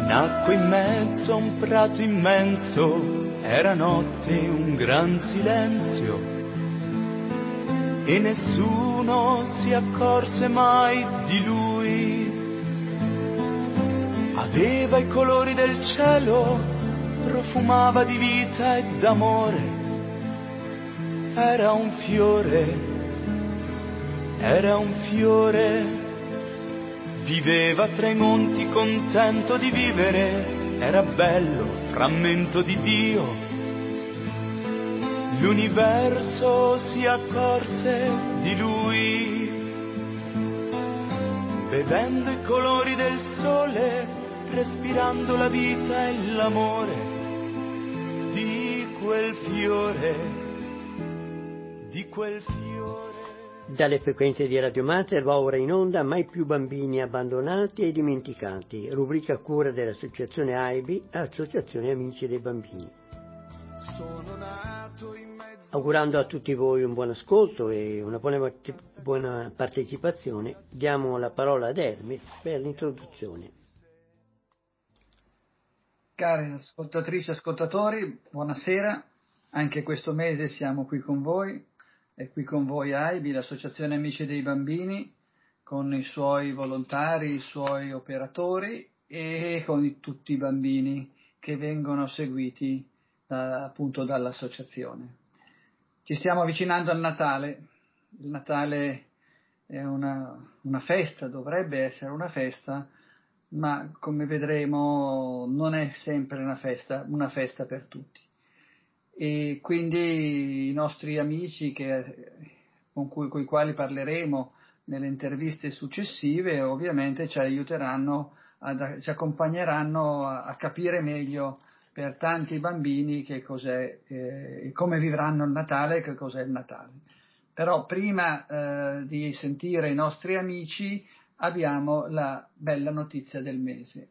Nacque in mezzo a un prato immenso, era notte, un gran silenzio, e nessuno si accorse mai di lui. Aveva i colori del cielo, profumava di vita e d'amore. Era un fiore, viveva tra i monti contento di vivere, era bello, frammento di Dio. L'universo si accorse di lui, bevendo i colori del sole, respirando la vita e l'amore di quel fiore. Dalle frequenze di Radio Mater va ora in onda Mai più bambini abbandonati e dimenticati, rubrica a cura dell'associazione AIBI, Associazione Amici dei Bambini. Augurando a tutti voi un buon ascolto e una buona partecipazione, diamo la parola ad Hermes per l'introduzione. Cari ascoltatrici e ascoltatori, buonasera. Anche questo mese siamo qui con voi. È qui con voi AIBI, l'Associazione Amici dei Bambini, con i suoi volontari, i suoi operatori e con tutti i bambini che vengono seguiti appunto dall'associazione. Ci stiamo avvicinando al Natale. Il Natale è una festa, dovrebbe essere una festa, ma come vedremo non è sempre una festa per tutti. E quindi i nostri amici con i quali parleremo nelle interviste successive ovviamente ci ci accompagneranno a capire meglio per tanti bambini che cos'è, come vivranno il Natale e che cos'è il Natale. Però prima di sentire i nostri amici abbiamo la bella notizia del mese.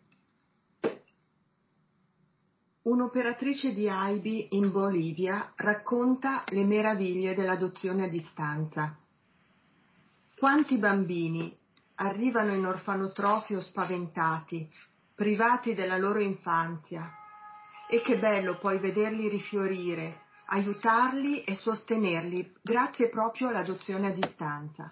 Un'operatrice di AIBI in Bolivia racconta le meraviglie dell'adozione a distanza. Quanti bambini arrivano in orfanotrofio spaventati, privati della loro infanzia, e che bello poi vederli rifiorire, aiutarli e sostenerli grazie proprio all'adozione a distanza.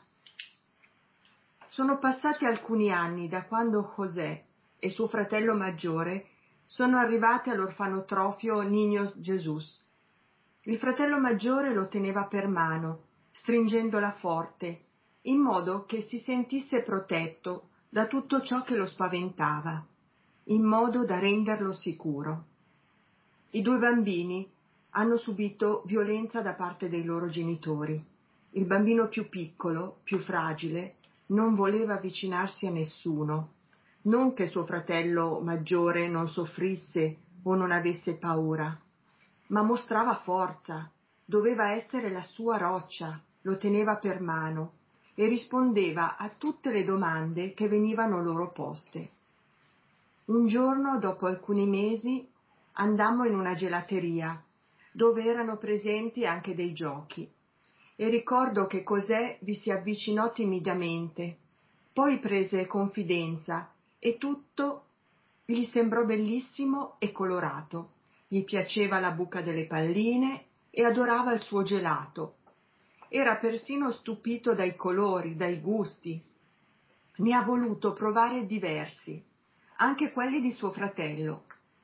Sono passati alcuni anni da quando José e suo fratello maggiore sono arrivati all'orfanotrofio Niños Jesús. Il fratello maggiore lo teneva per mano, stringendola forte, in modo che si sentisse protetto da tutto ciò che lo spaventava, in modo da renderlo sicuro. I due bambini hanno subito violenza da parte dei loro genitori. Il bambino più piccolo, più fragile, non voleva avvicinarsi a nessuno. Non che suo fratello maggiore non soffrisse o non avesse paura, ma mostrava forza, doveva essere la sua roccia, lo teneva per mano e rispondeva a tutte le domande che venivano loro poste. Un giorno, dopo alcuni mesi, andammo in una gelateria, dove erano presenti anche dei giochi, e ricordo che José vi si avvicinò timidamente, poi prese confidenza, e tutto gli sembrò bellissimo e colorato. Gli piaceva la buca delle palline e adorava il suo gelato. Era persino stupito dai colori, dai gusti. Ne ha voluto provare diversi, anche quelli di suo fratello.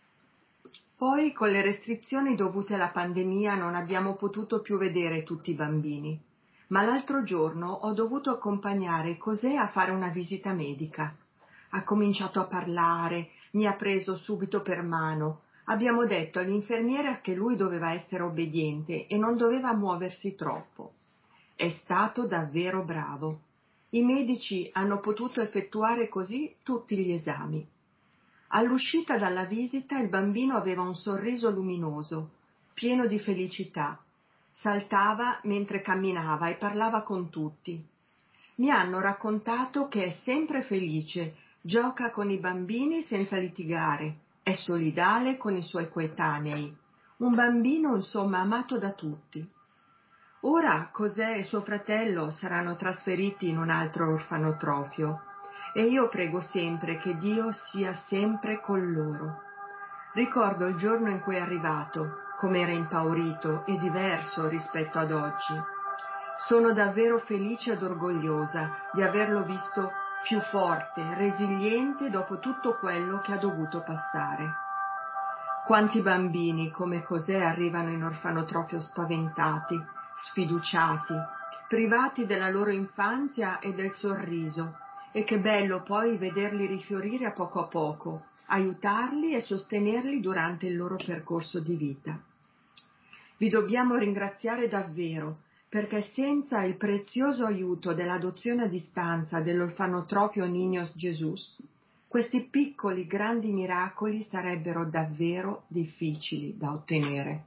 Poi, con le restrizioni dovute alla pandemia, non abbiamo potuto più vedere tutti i bambini, ma l'altro giorno ho dovuto accompagnare José a fare una visita medica. Ha cominciato a parlare, mi ha preso subito per mano. Abbiamo detto all'infermiera che lui doveva essere obbediente e non doveva muoversi troppo. È stato davvero bravo. I medici hanno potuto effettuare così tutti gli esami. All'uscita dalla visita il bambino aveva un sorriso luminoso, pieno di felicità. Saltava mentre camminava e parlava con tutti. Mi hanno raccontato che è sempre felice, gioca con i bambini senza litigare, è solidale con i suoi coetanei. Un bambino, insomma, amato da tutti. Ora José e suo fratello saranno trasferiti in un altro orfanotrofio e io prego sempre che Dio sia sempre con loro. Ricordo il giorno in cui è arrivato, come era impaurito e diverso rispetto ad oggi. Sono davvero felice ed orgogliosa di averlo visto più forte, resiliente dopo tutto quello che ha dovuto passare. Quanti bambini come José arrivano in orfanotrofio spaventati, sfiduciati, privati della loro infanzia e del sorriso, e che bello poi vederli rifiorire a poco, aiutarli e sostenerli durante il loro percorso di vita. Vi dobbiamo ringraziare davvero, perché senza il prezioso aiuto dell'adozione a distanza dell'orfanotrofio Niños Jesús, questi piccoli grandi miracoli sarebbero davvero difficili da ottenere.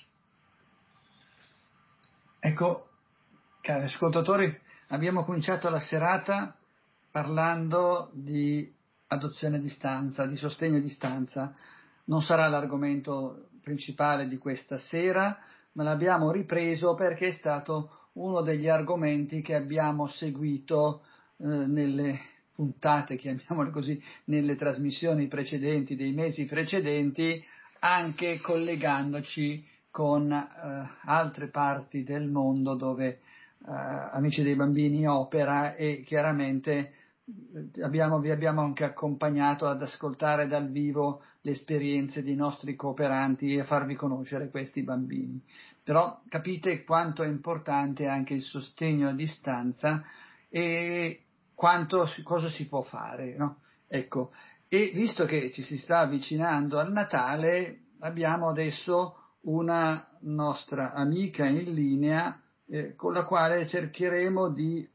Ecco, cari ascoltatori, abbiamo cominciato la serata parlando di adozione a distanza, di sostegno a distanza. Non sarà l'argomento principale di questa sera, ma l'abbiamo ripreso perché è stato uno degli argomenti che abbiamo seguito nelle puntate, chiamiamole così, nelle trasmissioni precedenti, dei mesi precedenti, anche collegandoci con altre parti del mondo dove Amici dei Bambini opera, e chiaramente vi abbiamo anche accompagnato ad ascoltare dal vivo le esperienze dei nostri cooperanti e a farvi conoscere questi bambini. Però capite quanto è importante anche il sostegno a distanza e cosa si può fare, no? Ecco, e visto che ci si sta avvicinando al Natale, abbiamo adesso una nostra amica in linea con la quale cercheremo di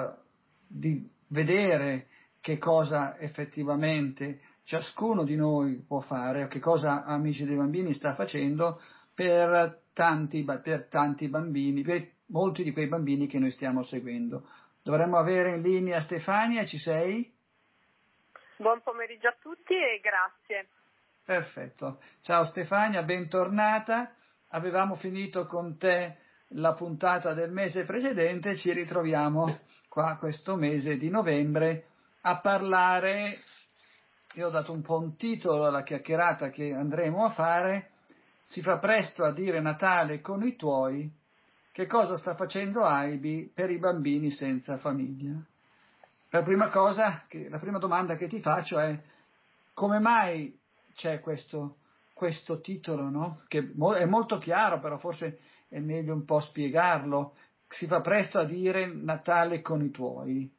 vedere che cosa effettivamente ciascuno di noi può fare, o che cosa Amici dei Bambini sta facendo per tanti bambini, per molti di quei bambini che noi stiamo seguendo. Dovremmo avere in linea Stefania, ci sei? Buon pomeriggio a tutti e grazie. Perfetto. Ciao Stefania, bentornata. Avevamo finito con te la puntata del mese precedente, ci ritroviamo qua questo mese di novembre a parlare. Io ho dato un po' un titolo alla chiacchierata che andremo a fare: si fa presto a dire Natale con i tuoi, che cosa sta facendo AIBI per i bambini senza famiglia? La prima domanda che ti faccio è: come mai c'è questo titolo, no? Che è molto chiaro, però forse è meglio un po' spiegarlo. Si fa presto a dire Natale con i tuoi.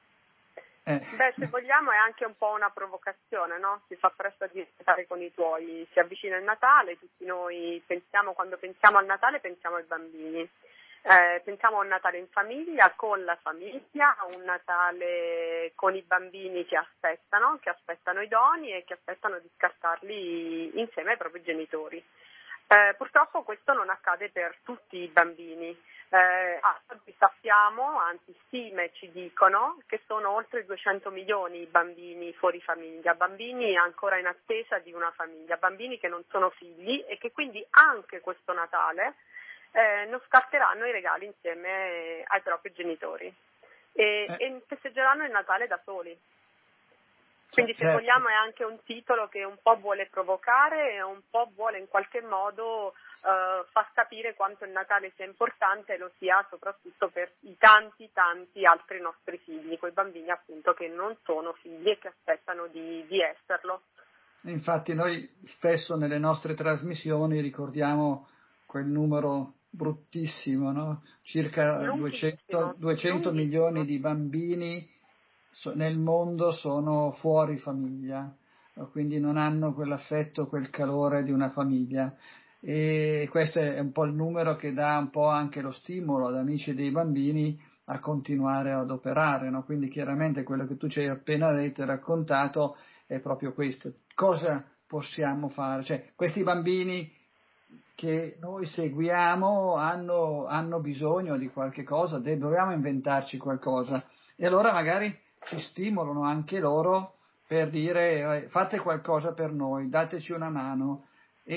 Se vogliamo è anche un po' una provocazione, no? Si fa presto a dire Natale con i tuoi, si avvicina il Natale, tutti noi quando pensiamo al Natale pensiamo ai bambini. Pensiamo a un Natale in famiglia, con la famiglia, a un Natale con i bambini che aspettano i doni e che aspettano di scattarli insieme ai propri genitori. Purtroppo questo non accade per tutti i bambini. Oggi sappiamo, anzi stime ci dicono, che sono oltre 200 milioni i bambini fuori famiglia, bambini ancora in attesa di una famiglia, bambini che non sono figli e che quindi anche questo Natale non scatteranno i regali insieme ai propri genitori e festeggeranno il Natale da soli. Quindi se vogliamo è anche un titolo che un po' vuole provocare e un po' vuole in qualche modo far capire quanto il Natale sia importante e lo sia soprattutto per i tanti altri nostri figli, quei bambini appunto che non sono figli e che aspettano di esserlo. Infatti noi spesso nelle nostre trasmissioni ricordiamo quel numero bruttissimo, no? Circa 200 milioni di bambini nel mondo sono fuori famiglia, quindi non hanno quell'affetto, quel calore di una famiglia, e questo è un po' il numero che dà un po' anche lo stimolo ad Amici dei Bambini a continuare ad operare, no? Quindi chiaramente quello che tu ci hai appena detto e raccontato è proprio questo. Cosa possiamo fare? Cioè, questi bambini che noi seguiamo hanno bisogno di qualche cosa, dobbiamo inventarci qualcosa, e allora magari ci stimolano anche loro per dire fate qualcosa per noi, dateci una mano,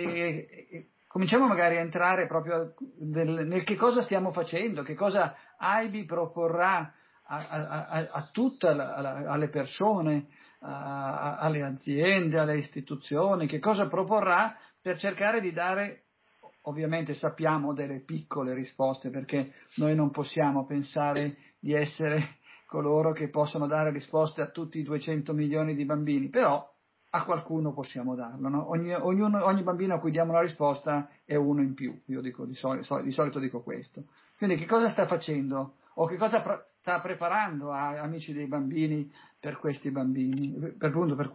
e cominciamo magari a entrare proprio nel che cosa stiamo facendo, che cosa AIBI proporrà a tutte, alle persone, alle aziende, alle istituzioni, che cosa proporrà per cercare di dare, ovviamente sappiamo, delle piccole risposte, perché noi non possiamo pensare di essere coloro che possono dare risposte a tutti i 200 milioni di bambini, però a qualcuno possiamo darlo, no? Ogni bambino a cui diamo una risposta è uno in più, io dico di solito dico questo. Quindi che cosa sta facendo o che cosa sta preparando a Amici dei Bambini per questi bambini, per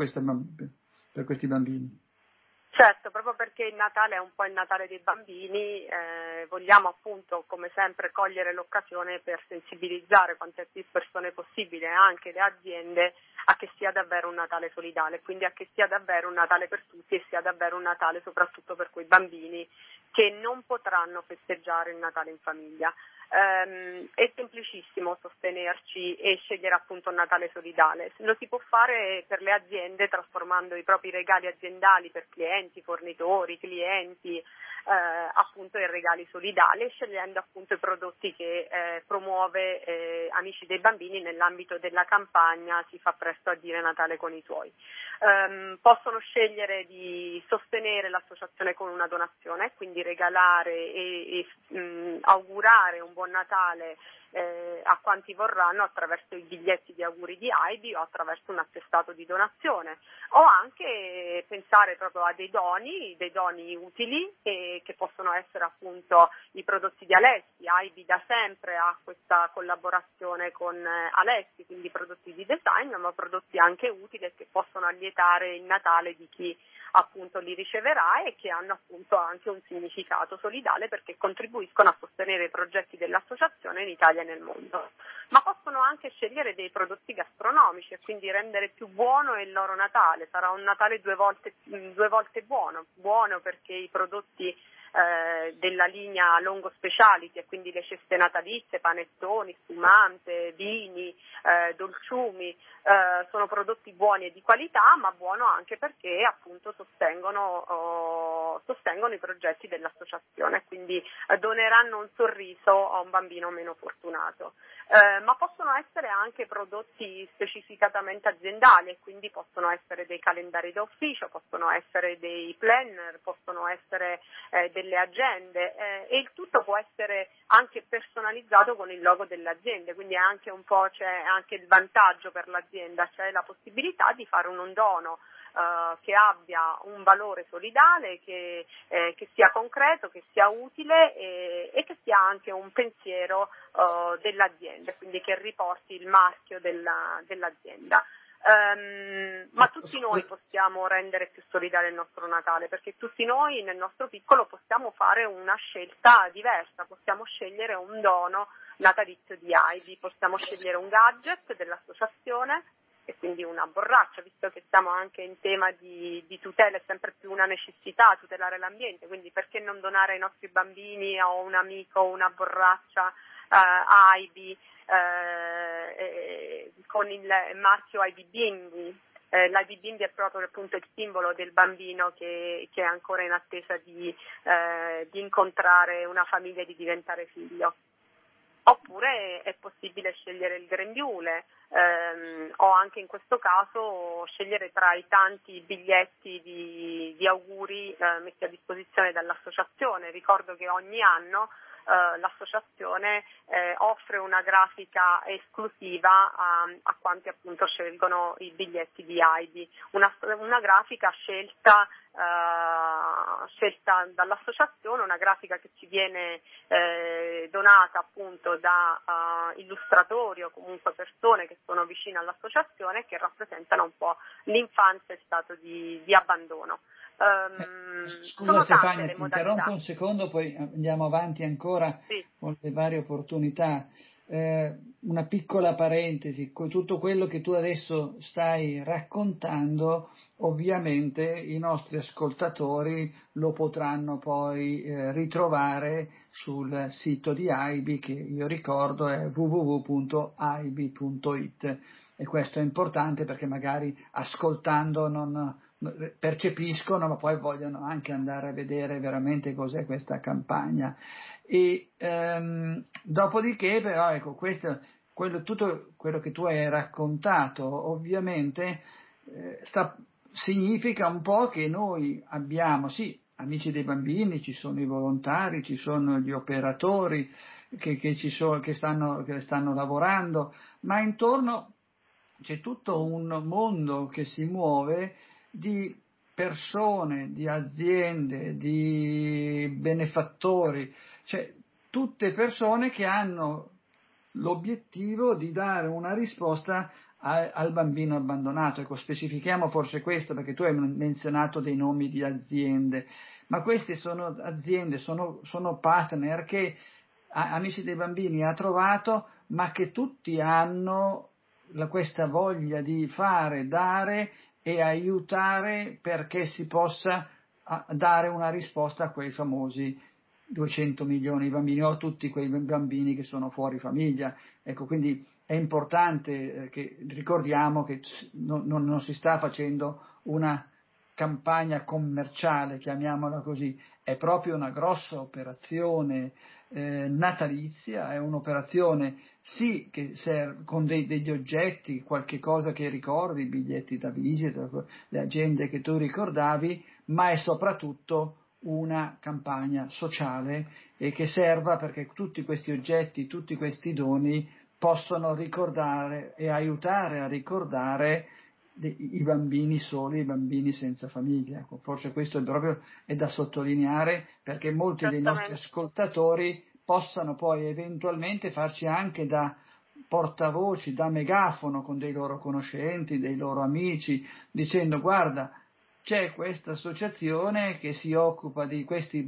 questi bambini? Certo, proprio perché il Natale è un po' il Natale dei bambini, vogliamo appunto come sempre cogliere l'occasione per sensibilizzare quante più persone possibile, anche le aziende, a che sia davvero un Natale solidale, quindi a che sia davvero un Natale per tutti e sia davvero un Natale soprattutto per quei bambini che non potranno festeggiare il Natale in famiglia. È semplicissimo sostenerci e scegliere appunto un Natale solidale. Lo si può fare per le aziende trasformando i propri regali aziendali per clienti, fornitori, clienti appunto in regali solidali e scegliendo appunto i prodotti che promuove Amici dei Bambini nell'ambito della campagna Si fa presto a dire Natale con i tuoi. Possono scegliere di sostenere l'associazione con una donazione, quindi regalare e augurare un buon Natale a quanti vorranno attraverso i biglietti di auguri di AIBI o attraverso un attestato di donazione, o anche pensare proprio a dei doni utili che possono essere appunto i prodotti di Alessi. AIBI da sempre ha questa collaborazione con Alessi, quindi prodotti di design, ma prodotti anche utili che possono allietare il Natale di chi appunto li riceverà e che hanno appunto anche un significato solidale perché contribuiscono a sostenere i progetti dell'associazione in Italia e nel mondo. Ma possono anche scegliere dei prodotti gastronomici e quindi rendere più buono il loro Natale. Sarà un Natale due volte buono perché i prodotti della linea Longo Speciality e quindi le ceste natalizie, panettoni, spumante, vini, dolciumi, sono prodotti buoni e di qualità, ma buono anche perché appunto sostengono i progetti dell'associazione, quindi doneranno un sorriso a un bambino meno fortunato. Ma possono essere anche prodotti specificatamente aziendali e quindi possono essere dei calendari da ufficio, possono essere dei planner, possono essere delle agende e il tutto può essere anche personalizzato con il logo delle aziende, quindi c'è anche il vantaggio per l'azienda, c'è la possibilità di fare un dono che abbia un valore solidale, che sia concreto, che sia utile e che sia anche un pensiero dell'azienda, quindi che riporti il marchio dell'azienda. Ma tutti noi possiamo rendere più solidale il nostro Natale, perché tutti noi nel nostro piccolo possiamo fare una scelta diversa, possiamo scegliere un dono natalizio di AIBI, possiamo scegliere un gadget dell'associazione e quindi una borraccia, visto che siamo anche in tema di tutela, è sempre più una necessità tutelare l'ambiente, quindi perché non donare ai nostri bambini o un amico una borraccia AIBI con il marchio AIBI Bimbi. L'AIBI Bimbi è proprio appunto il simbolo del bambino che è ancora in attesa di incontrare una famiglia e di diventare figlio. Oppure è possibile scegliere il grembiule o anche in questo caso scegliere tra i tanti biglietti di auguri messi a disposizione dall'associazione. Ricordo che ogni anno l'associazione offre una grafica esclusiva a quanti appunto scelgono i biglietti di AIBI, una grafica scelta dall'associazione, una grafica che ci viene donata appunto da illustratori o comunque persone che sono vicine all'associazione e che rappresentano un po' l'infanzia in stato di abbandono. Scusa Stefania, ti interrompo un secondo, poi andiamo avanti ancora con le varie opportunità. Una piccola parentesi, con tutto quello che tu adesso stai raccontando, ovviamente i nostri ascoltatori lo potranno poi ritrovare sul sito di AIBI, che io ricordo è www.aibi.it, e questo è importante perché magari ascoltando non percepiscono, ma poi vogliono anche andare a vedere veramente cos'è questa campagna. E dopodiché però ecco, questo tutto quello che tu hai raccontato ovviamente significa un po' che noi abbiamo, sì, amici dei bambini, ci sono i volontari, ci sono gli operatori che stanno lavorando, ma intorno c'è tutto un mondo che si muove di persone, di aziende, di benefattori, cioè tutte persone che hanno l'obiettivo di dare una risposta al bambino abbandonato. Ecco, specifichiamo forse questo, perché tu hai menzionato dei nomi di aziende, ma queste sono aziende, sono partner che Amici dei Bambini ha trovato, ma che tutti hanno questa voglia di fare, dare e aiutare perché si possa dare una risposta a quei famosi 200 milioni di bambini o a tutti quei bambini che sono fuori famiglia. Ecco, quindi è importante che ricordiamo che non si sta facendo una campagna commerciale, chiamiamola così, è proprio una grossa operazione natalizia, è un'operazione sì che serve con degli oggetti, qualche cosa che ricordi, biglietti da visita, le agende che tu ricordavi, ma è soprattutto una campagna sociale e che serva perché tutti questi oggetti, tutti questi doni possono ricordare e aiutare a ricordare i bambini soli, i bambini senza famiglia. Ecco, forse questo è da sottolineare perché molti dei nostri ascoltatori possano poi eventualmente farci anche da portavoci, da megafono con dei loro conoscenti, dei loro amici, dicendo guarda, c'è questa associazione che si occupa del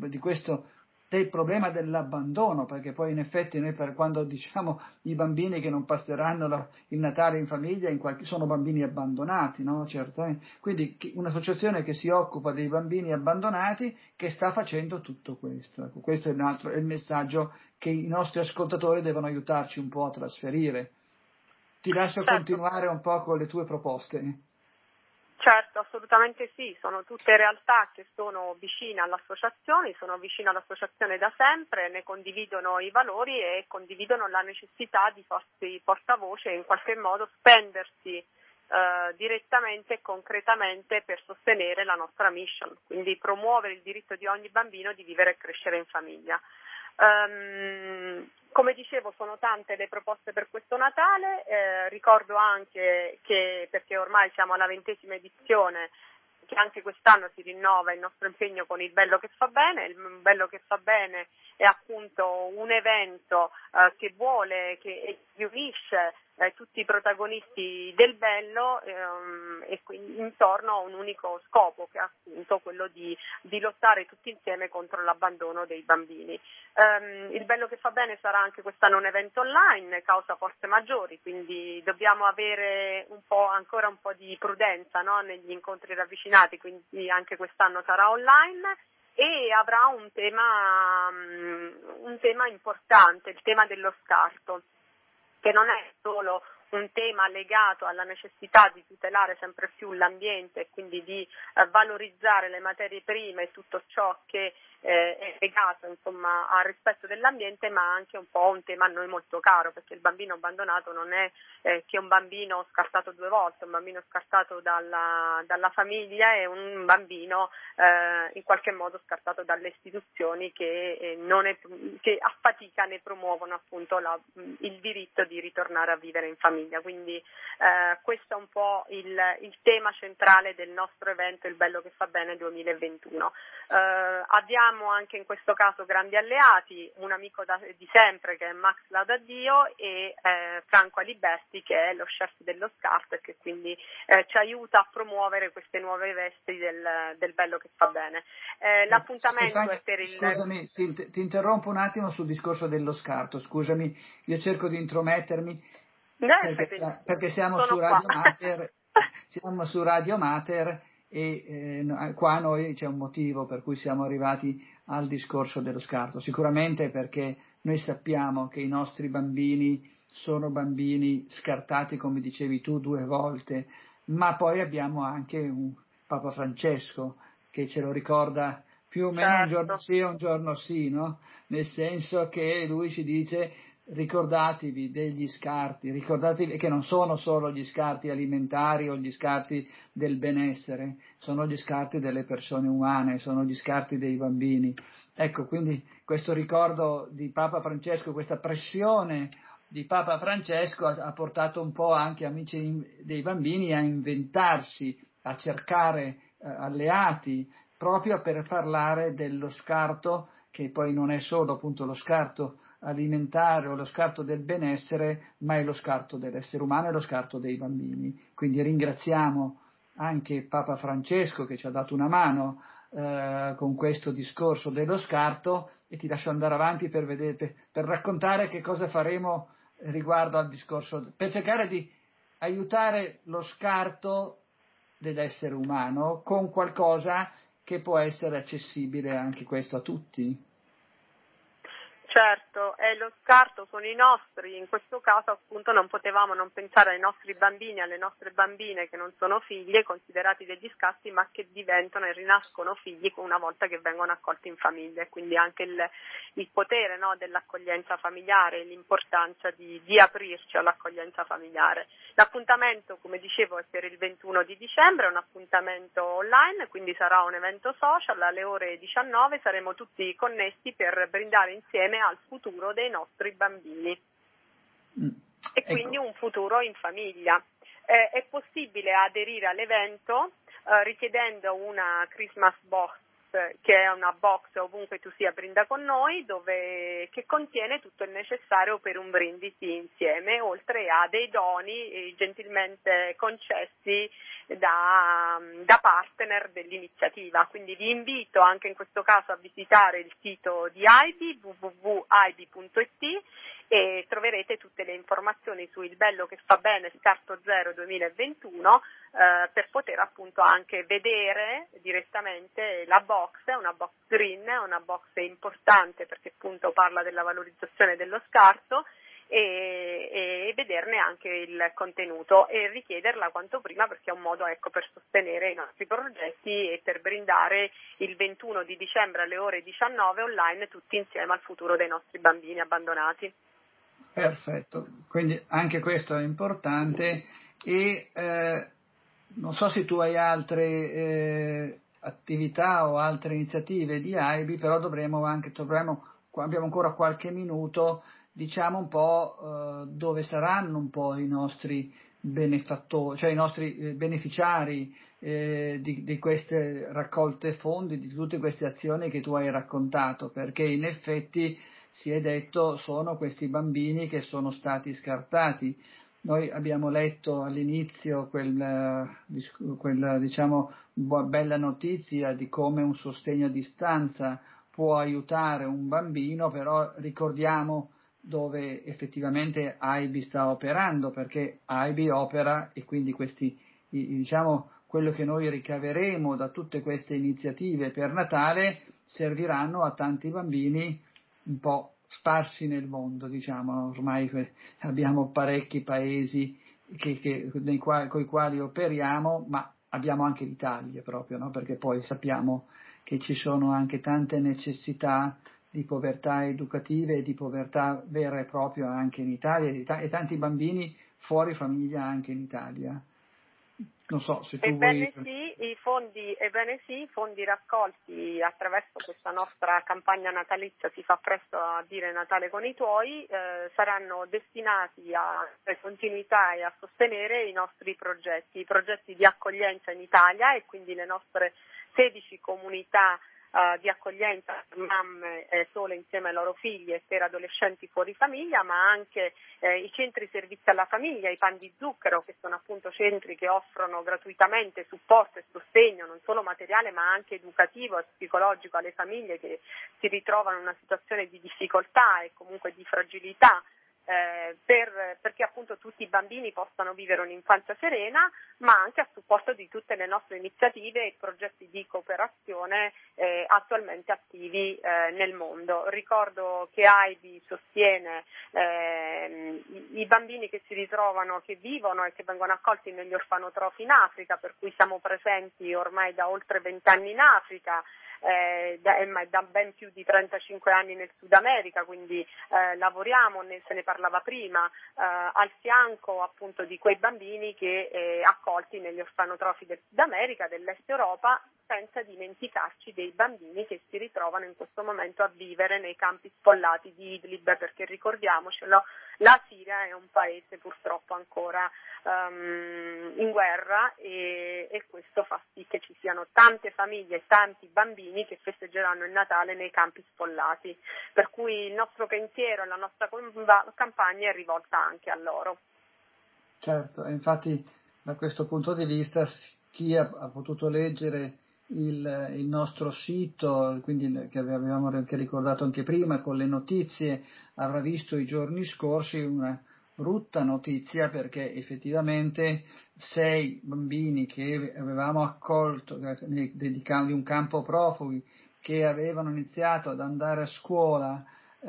problema dell'abbandono, perché poi in effetti noi quando diciamo i bambini che non passeranno il Natale in famiglia sono bambini abbandonati, no? Certamente. Quindi un'associazione che si occupa dei bambini abbandonati che sta facendo tutto questo. Ecco, questo è è il messaggio che i nostri ascoltatori devono aiutarci un po' a trasferire. Ti lascio continuare un po' con le tue proposte. Certo, assolutamente sì, sono tutte realtà che sono vicine all'associazione, sono vicine all'associazione da sempre, ne condividono i valori e condividono la necessità di farsi portavoce e in qualche modo spendersi direttamente e concretamente per sostenere la nostra mission, quindi promuovere il diritto di ogni bambino di vivere e crescere in famiglia. Come dicevo, sono tante le proposte per questo Natale, ricordo anche che, perché ormai siamo alla 20ª edizione, che anche quest'anno si rinnova il nostro impegno con il Bello che fa bene. Il Bello che fa bene è appunto un evento che riunisce tutti i protagonisti del bello e quindi intorno a un unico scopo, che è appunto quello di lottare tutti insieme contro l'abbandono dei bambini. Il Bello che fa bene sarà anche quest'anno un evento online causa forze maggiori, quindi dobbiamo avere ancora un po' di prudenza, no? Negli incontri ravvicinati, quindi anche quest'anno sarà online e avrà un tema importante, il tema dello scarto, che non è solo un tema legato alla necessità di tutelare sempre più l'ambiente e quindi di valorizzare le materie prime e tutto ciò che è legato insomma al rispetto dell'ambiente, ma anche un po' un tema a noi molto caro, perché il bambino abbandonato non è che un bambino scartato 2 volte, un bambino scartato dalla famiglia e un bambino in qualche modo scartato dalle istituzioni che a fatica ne promuovono appunto il diritto di ritornare a vivere in famiglia. Quindi questo è un po' il tema centrale del nostro evento Il Bello che fa bene 2021. Abbiamo anche in questo caso grandi alleati, un amico di sempre che è Max Laudadio e Franco Aliberti che è lo chef dello scarto e che quindi ci aiuta a promuovere queste nuove vesti del Bello che fa bene. L'appuntamento è per il... Scusami, ti interrompo un attimo sul discorso dello scarto, scusami, io cerco di intromettermi perché siamo su Radio Mater, siamo su Radio Mater e qua noi c'è un motivo per cui siamo arrivati al discorso dello scarto, sicuramente perché noi sappiamo che i nostri bambini sono bambini scartati, come dicevi tu, 2 volte, ma poi abbiamo anche un Papa Francesco che ce lo ricorda più o meno un giorno sì e un giorno sì, no? Nel senso che lui ci dice ricordatevi degli scarti, ricordatevi che non sono solo gli scarti alimentari o gli scarti del benessere, sono gli scarti delle persone umane, sono gli scarti dei bambini. Ecco, quindi questo ricordo di Papa Francesco, questa pressione di Papa Francesco ha portato un po' anche Amici dei Bambini a inventarsi, a cercare alleati proprio per parlare dello scarto, che poi non è solo appunto lo scarto alimentare o lo scarto del benessere, ma è lo scarto dell'essere umano e lo scarto dei bambini. Quindi ringraziamo anche Papa Francesco che ci ha dato una mano con questo discorso dello scarto, e ti lascio andare avanti per raccontare che cosa faremo riguardo al discorso, per cercare di aiutare lo scarto dell'essere umano con qualcosa che può essere accessibile anche questo a tutti. Certo, e lo scarto sono i nostri, in questo caso appunto non potevamo non pensare ai nostri bambini, alle nostre bambine che non sono figlie, considerati degli scarti, ma che diventano e rinascono figli una volta che vengono accolti in famiglia, quindi anche il potere, no, dell'accoglienza familiare, l'importanza di aprirci all'accoglienza familiare. L'appuntamento, come dicevo, è per il 21 di dicembre, è un appuntamento online, quindi sarà un evento social, alle ore 19 saremo tutti connessi per brindare insieme al futuro dei nostri bambini e quindi un futuro in famiglia. È possibile aderire all'evento richiedendo una Christmas box, che è una box ovunque tu sia brinda con noi, che contiene tutto il necessario per un brindisi insieme, oltre a dei doni gentilmente concessi da partner dell'iniziativa. Quindi vi invito anche in questo caso a visitare il sito di AIBI, www.aibi.it, e troverete tutte le informazioni su Il Bello che fa bene Scarto Zero 2021 per poter appunto anche vedere direttamente la box. È una box green, è una box importante perché appunto parla della valorizzazione dello scarto, e vederne anche il contenuto e richiederla quanto prima, perché è un modo, ecco, per sostenere i nostri progetti e per brindare il 21 di dicembre alle ore 19 online tutti insieme al futuro dei nostri bambini abbandonati. Perfetto, quindi anche questo è importante. E non so se tu hai altre attività o altre iniziative di AIBI, però abbiamo ancora qualche minuto, diciamo un po' dove saranno un po' i nostri benefattori, cioè i nostri beneficiari di queste raccolte fondi, di tutte queste azioni che tu hai raccontato, perché in effetti si è detto sono questi bambini che sono stati scartati. Noi abbiamo letto all'inizio quella diciamo bella notizia di come un sostegno a distanza può aiutare un bambino, però ricordiamo dove effettivamente AIBI sta operando, perché AIBI opera, e quindi questi, diciamo, quello che noi ricaveremo da tutte queste iniziative per Natale serviranno a tanti bambini un po' sparsi nel mondo, diciamo. Ormai abbiamo parecchi paesi con i quali operiamo, ma abbiamo anche l'Italia proprio, no? Perché poi sappiamo che ci sono anche tante necessità di povertà educative e di povertà vera e propria anche in Italia, e tanti bambini fuori famiglia anche in Italia. Non so se tu vuoi... I fondi raccolti attraverso questa nostra campagna natalizia Si fa presto a dire Natale con i tuoi saranno destinati a dare continuità e a sostenere i nostri progetti, i progetti di accoglienza in Italia, e quindi le nostre 16 comunità di accoglienza per mamme sole insieme ai loro figli e per adolescenti fuori famiglia, ma anche i centri servizi alla famiglia, i Pan di Zucchero, che sono appunto centri che offrono gratuitamente supporto e sostegno non solo materiale ma anche educativo e psicologico alle famiglie che si ritrovano in una situazione di difficoltà e comunque di fragilità, perché appunto tutti i bambini possano vivere un'infanzia serena, ma anche a supporto di tutte le nostre iniziative e progetti di cooperazione attualmente attivi nel mondo. Ricordo che AIBI sostiene i bambini che si ritrovano, che vivono e che vengono accolti negli orfanotrofi in Africa, per cui siamo presenti ormai da oltre 20 anni in Africa. ma è da ben più di 35 anni nel Sud America, quindi lavoriamo, se ne parlava prima, al fianco appunto di quei bambini che accolti negli orfanotrofi del Sud America, dell'Est Europa, senza dimenticarci dei bambini che si ritrovano in questo momento a vivere nei campi sfollati di Idlib, perché ricordiamocelo, la Siria è un paese purtroppo ancora in guerra e questo fa sì che ci siano tante famiglie e tanti bambini che festeggeranno il Natale nei campi sfollati, per cui il nostro pensiero e la nostra campagna è rivolta anche a loro. Certo, infatti da questo punto di vista chi ha potuto leggere il nostro sito, quindi che avevamo anche ricordato anche prima con le notizie, avrà visto i giorni scorsi una brutta notizia, perché effettivamente 6 bambini che avevamo accolto dedicando un campo profughi, che avevano iniziato ad andare a scuola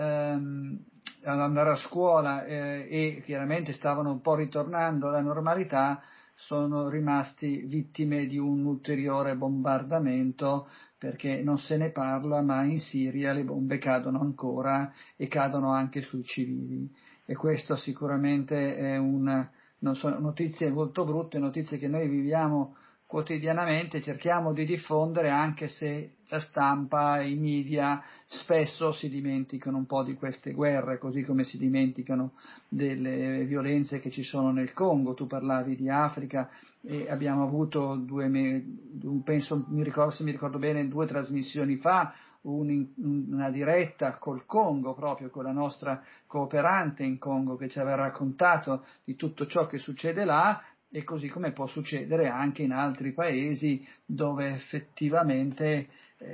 e chiaramente stavano un po' ritornando alla normalità, sono rimasti vittime di un ulteriore bombardamento, perché non se ne parla, ma in Siria le bombe cadono ancora e cadono anche sui civili, e questo sicuramente è non sono notizie molto brutte, notizie che noi viviamo quotidianamente, cerchiamo di diffondere, anche se la stampa e i media spesso si dimenticano un po' di queste guerre, così come si dimenticano delle violenze che ci sono nel Congo. Tu parlavi di Africa e abbiamo avuto penso, se mi ricordo bene, 2 trasmissioni fa, una diretta col Congo, proprio con la nostra cooperante in Congo, che ci aveva raccontato di tutto ciò che succede là, e così come può succedere anche in altri paesi dove effettivamente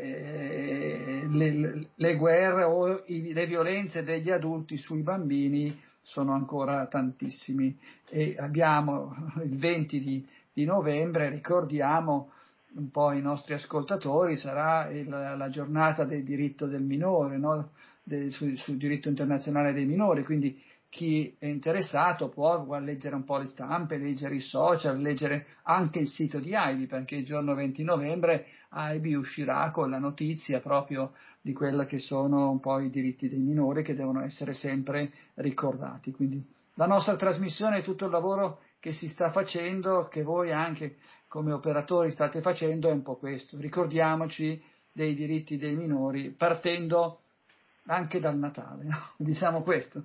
le guerre o le violenze degli adulti sui bambini sono ancora tantissimi. E abbiamo il 20 di novembre, ricordiamo un po' i nostri ascoltatori, sarà la giornata del diritto del minore, no? sul diritto internazionale dei minori, quindi chi è interessato può leggere un po' le stampe, leggere i social, leggere anche il sito di AIBI, perché il giorno 20 novembre AIBI uscirà con la notizia proprio di quello che sono un po' i diritti dei minori, che devono essere sempre ricordati. Quindi la nostra trasmissione e tutto il lavoro che si sta facendo, che voi anche come operatori state facendo, è un po' questo: ricordiamoci dei diritti dei minori, partendo anche dal Natale, no? Diciamo questo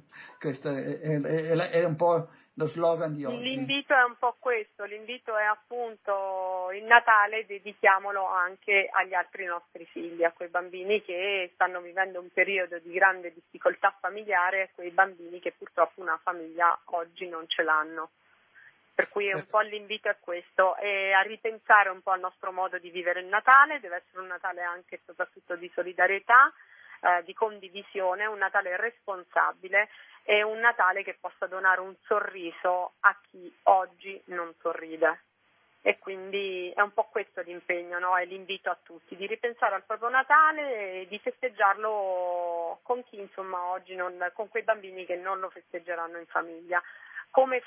è un po' lo slogan di oggi. L'invito è un po' questo, l'invito è appunto il Natale dedichiamolo anche agli altri nostri figli, a quei bambini che stanno vivendo un periodo di grande difficoltà familiare, a quei bambini che purtroppo una famiglia oggi non ce l'hanno. Per cui un po' l'invito è questo, e a ripensare un po' al nostro modo di vivere il Natale. Deve essere un Natale anche e soprattutto di solidarietà, di condivisione, un Natale responsabile e un Natale che possa donare un sorriso a chi oggi non sorride. E quindi è un po' questo l'impegno, no? È l'invito a tutti di ripensare al proprio Natale e di festeggiarlo con chi insomma oggi con quei bambini che non lo festeggeranno in famiglia. Come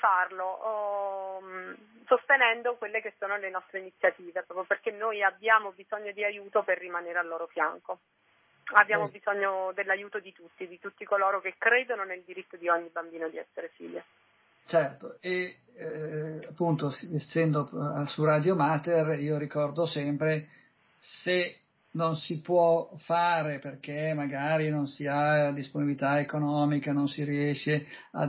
farlo? Sostenendo quelle che sono le nostre iniziative, proprio perché noi abbiamo bisogno di aiuto per rimanere al loro fianco. Abbiamo bisogno dell'aiuto di tutti coloro che credono nel diritto di ogni bambino di essere figlio. Certo, e appunto, essendo su Radio Mater, io ricordo sempre, se non si può fare perché magari non si ha disponibilità economica, non si riesce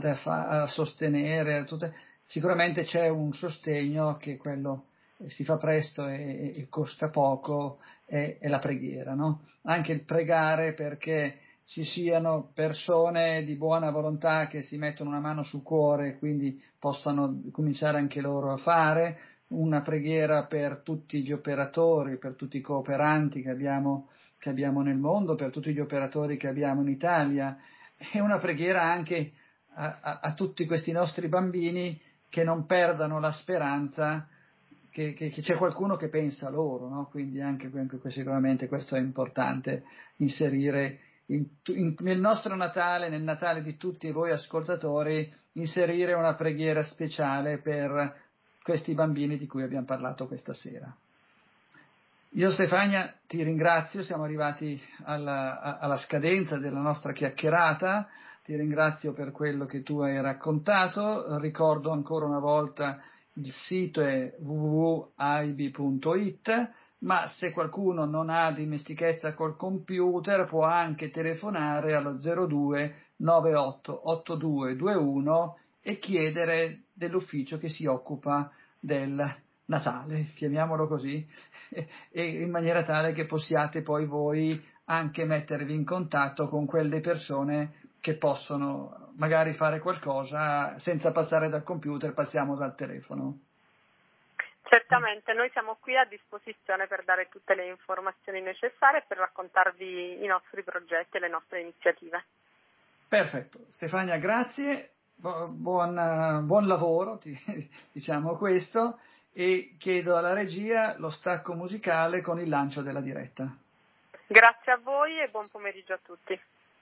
a sostenere, sicuramente c'è un sostegno, che quello si fa presto e costa poco, è la preghiera, no? Anche il pregare perché ci siano persone di buona volontà che si mettono una mano sul cuore e quindi possano cominciare anche loro a fare una preghiera per tutti gli operatori, per tutti i cooperanti che abbiamo nel mondo, per tutti gli operatori che abbiamo in Italia, e una preghiera anche a tutti questi nostri bambini, che non perdano la speranza che c'è qualcuno che pensa a loro, no? Quindi anche sicuramente questo è importante inserire nel nostro Natale, nel Natale di tutti voi ascoltatori, inserire una preghiera speciale per questi bambini di cui abbiamo parlato questa sera. Io Stefania ti ringrazio, siamo arrivati alla scadenza della nostra chiacchierata, ti ringrazio per quello che tu hai raccontato, ricordo ancora una volta il sito è www.aibi.it, ma se qualcuno non ha dimestichezza col computer può anche telefonare allo 02 98 8221 e chiedere dell'ufficio che si occupa del Natale, chiamiamolo così, e in maniera tale che possiate poi voi anche mettervi in contatto con quelle persone che possono magari fare qualcosa senza passare dal computer, passiamo dal telefono. Certamente, noi siamo qui a disposizione per dare tutte le informazioni necessarie e per raccontarvi i nostri progetti e le nostre iniziative. Perfetto, Stefania, grazie, buon lavoro, diciamo questo, e chiedo alla regia lo stacco musicale con il lancio della diretta. Grazie a voi e buon pomeriggio a tutti.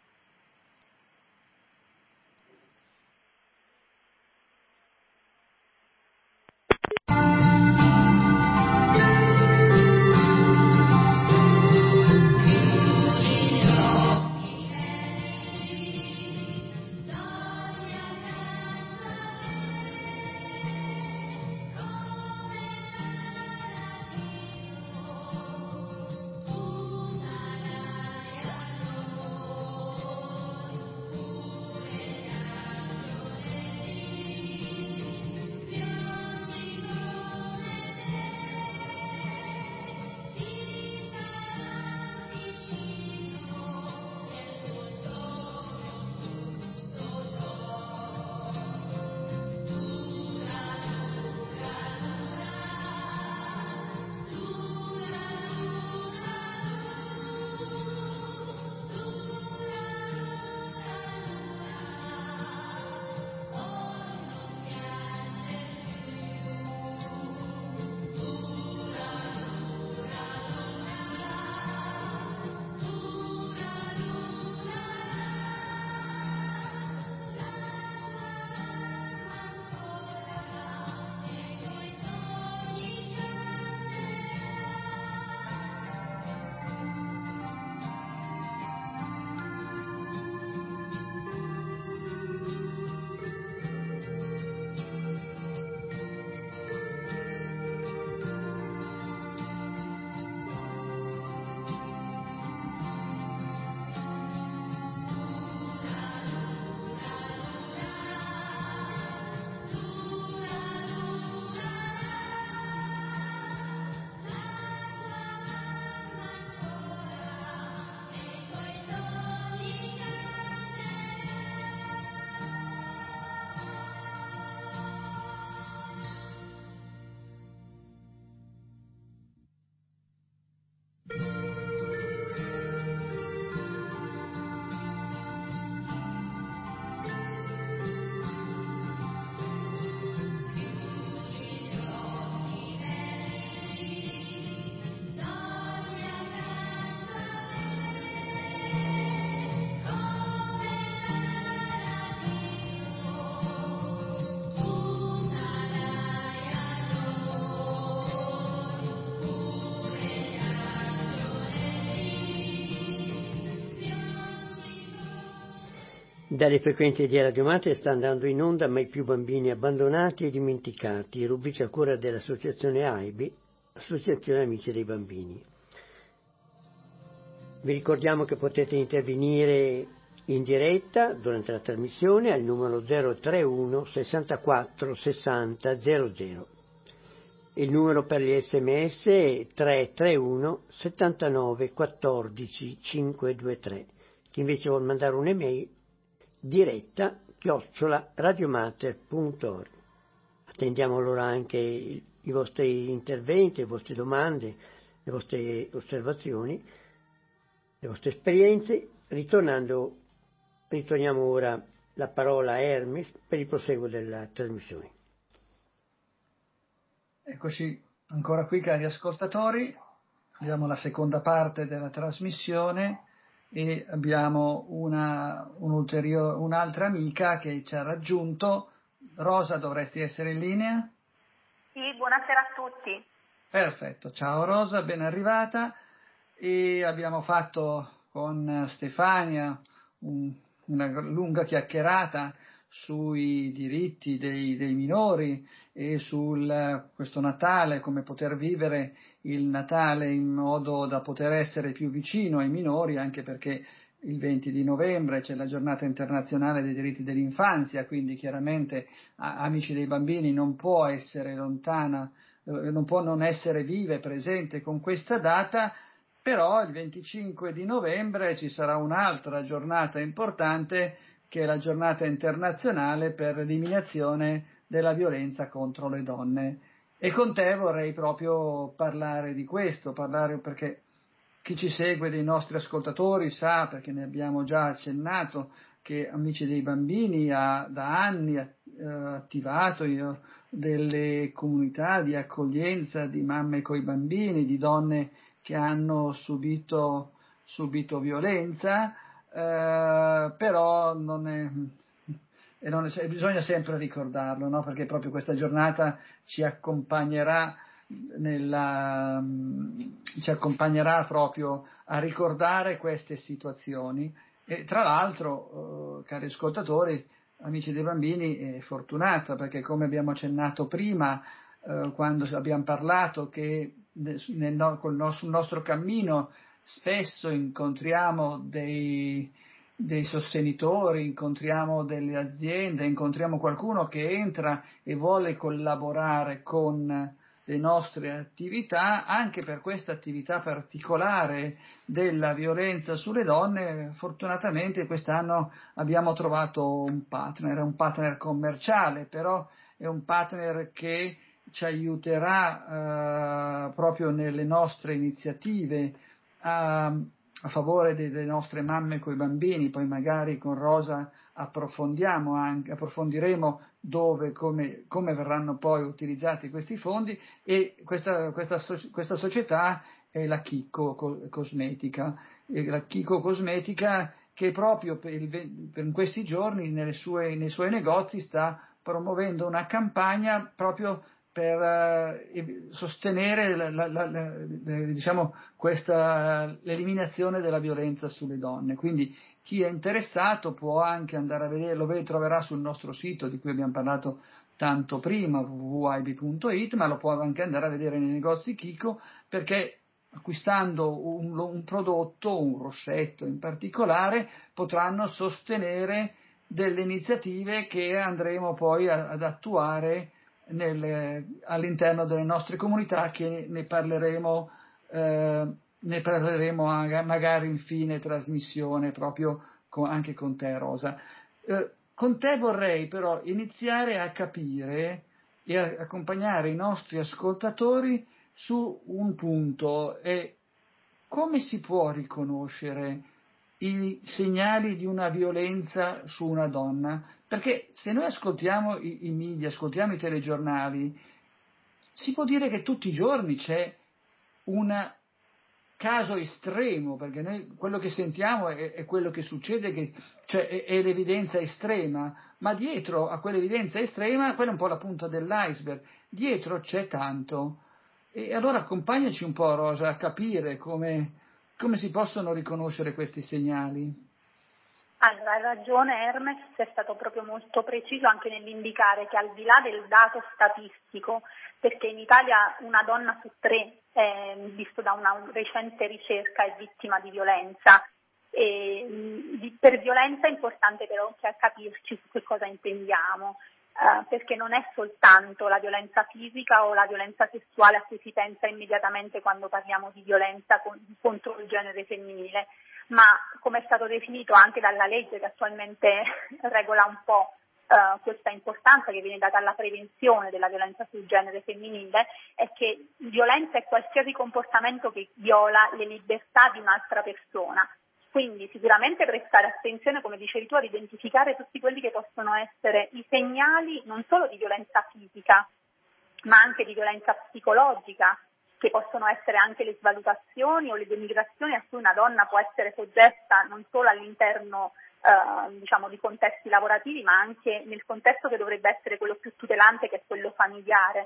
Dalle frequenze di Radio Mater sta andando in onda Mai più bambini abbandonati e dimenticati, rubrica a cura dell'associazione AIBI, Associazione Amici dei Bambini. Vi ricordiamo che potete intervenire in diretta durante la trasmissione al numero 031 64 60 00. Il numero per gli sms è 331 79 14 523. Chi invece vuol mandare un'email, diretta@radiomater.org. Attendiamo allora anche i vostri interventi, le vostre domande, le vostre osservazioni, le vostre esperienze. Ritorniamo ora la parola a Hermes per il proseguo della trasmissione. Eccoci ancora qui, cari ascoltatori, abbiamo la seconda parte della trasmissione e abbiamo un'altra amica che ci ha raggiunto. Rosa, dovresti essere in linea? Sì, buonasera a tutti. Perfetto, ciao Rosa, ben arrivata. E abbiamo fatto con Stefania una lunga chiacchierata sui diritti dei minori e questo Natale, come poter vivere il Natale in modo da poter essere più vicino ai minori, anche perché il 20 di novembre c'è la giornata internazionale dei diritti dell'infanzia, quindi chiaramente Amici dei Bambini non può essere lontana, non può non essere viva e presente con questa data. Però il 25 di novembre ci sarà un'altra giornata importante, che è la giornata internazionale per l'eliminazione della violenza contro le donne. E con te vorrei proprio parlare di questo, perché chi ci segue dei nostri ascoltatori sa, perché ne abbiamo già accennato, che Amici dei Bambini ha da anni attivato delle comunità di accoglienza di mamme coi bambini, di donne che hanno subito violenza, però bisogna sempre ricordarlo, no? Perché proprio questa giornata ci accompagnerà proprio a ricordare queste situazioni. E tra l'altro, cari ascoltatori, Amici dei Bambini è fortunata, perché come abbiamo accennato prima, quando abbiamo parlato che sul nostro cammino spesso incontriamo dei sostenitori, incontriamo delle aziende, incontriamo qualcuno che entra e vuole collaborare con le nostre attività. Anche per questa attività particolare della violenza sulle donne, fortunatamente quest'anno abbiamo trovato un partner commerciale, però è un partner che ci aiuterà proprio nelle nostre iniziative a favore delle nostre mamme coi bambini. Poi magari con Rosa approfondiremo dove, come verranno poi utilizzati questi fondi. E questa società è la Chicco Cosmetica, che proprio per questi giorni nei suoi negozi sta promuovendo una campagna proprio per sostenere l'eliminazione della violenza sulle donne. Quindi chi è interessato può anche andare a vedere, troverà sul nostro sito di cui abbiamo parlato tanto prima, www.ib.it, ma lo può anche andare a vedere nei negozi Chicco, perché acquistando un prodotto, un rossetto in particolare, potranno sostenere delle iniziative che andremo poi ad attuare all'interno delle nostre comunità, che ne parleremo magari in fine trasmissione, proprio anche con te, Rosa. Con te vorrei però iniziare a capire e a accompagnare i nostri ascoltatori su un punto: come si può riconoscere i segnali di una violenza su una donna? Perché se noi ascoltiamo i media, ascoltiamo i telegiornali, si può dire che tutti i giorni c'è un caso estremo, perché noi quello che sentiamo è quello che succede, cioè è l'evidenza estrema, ma dietro a quell'evidenza estrema, quella è un po' la punta dell'iceberg, dietro c'è tanto. E allora accompagnaci un po', Rosa, a capire come si possono riconoscere questi segnali. Allora, hai ragione Hermes, è stato proprio molto preciso anche nell'indicare che al di là del dato statistico, perché in Italia una donna su 3, visto da una recente ricerca, è vittima di violenza. Per violenza è importante però capirci su che cosa intendiamo, perché non è soltanto la violenza fisica o la violenza sessuale a cui si pensa immediatamente quando parliamo di violenza contro il genere femminile, ma come è stato definito anche dalla legge che attualmente regola un po' questa importanza che viene data alla prevenzione della violenza sul genere femminile, è che violenza è qualsiasi comportamento che viola le libertà di un'altra persona. Quindi sicuramente prestare attenzione, come dicevi tu, ad identificare tutti quelli che possono essere i segnali non solo di violenza fisica, ma anche di violenza psicologica, che possono essere anche le svalutazioni o le denigrazioni a cui una donna può essere soggetta non solo all'interno di contesti lavorativi, ma anche nel contesto che dovrebbe essere quello più tutelante, che è quello familiare.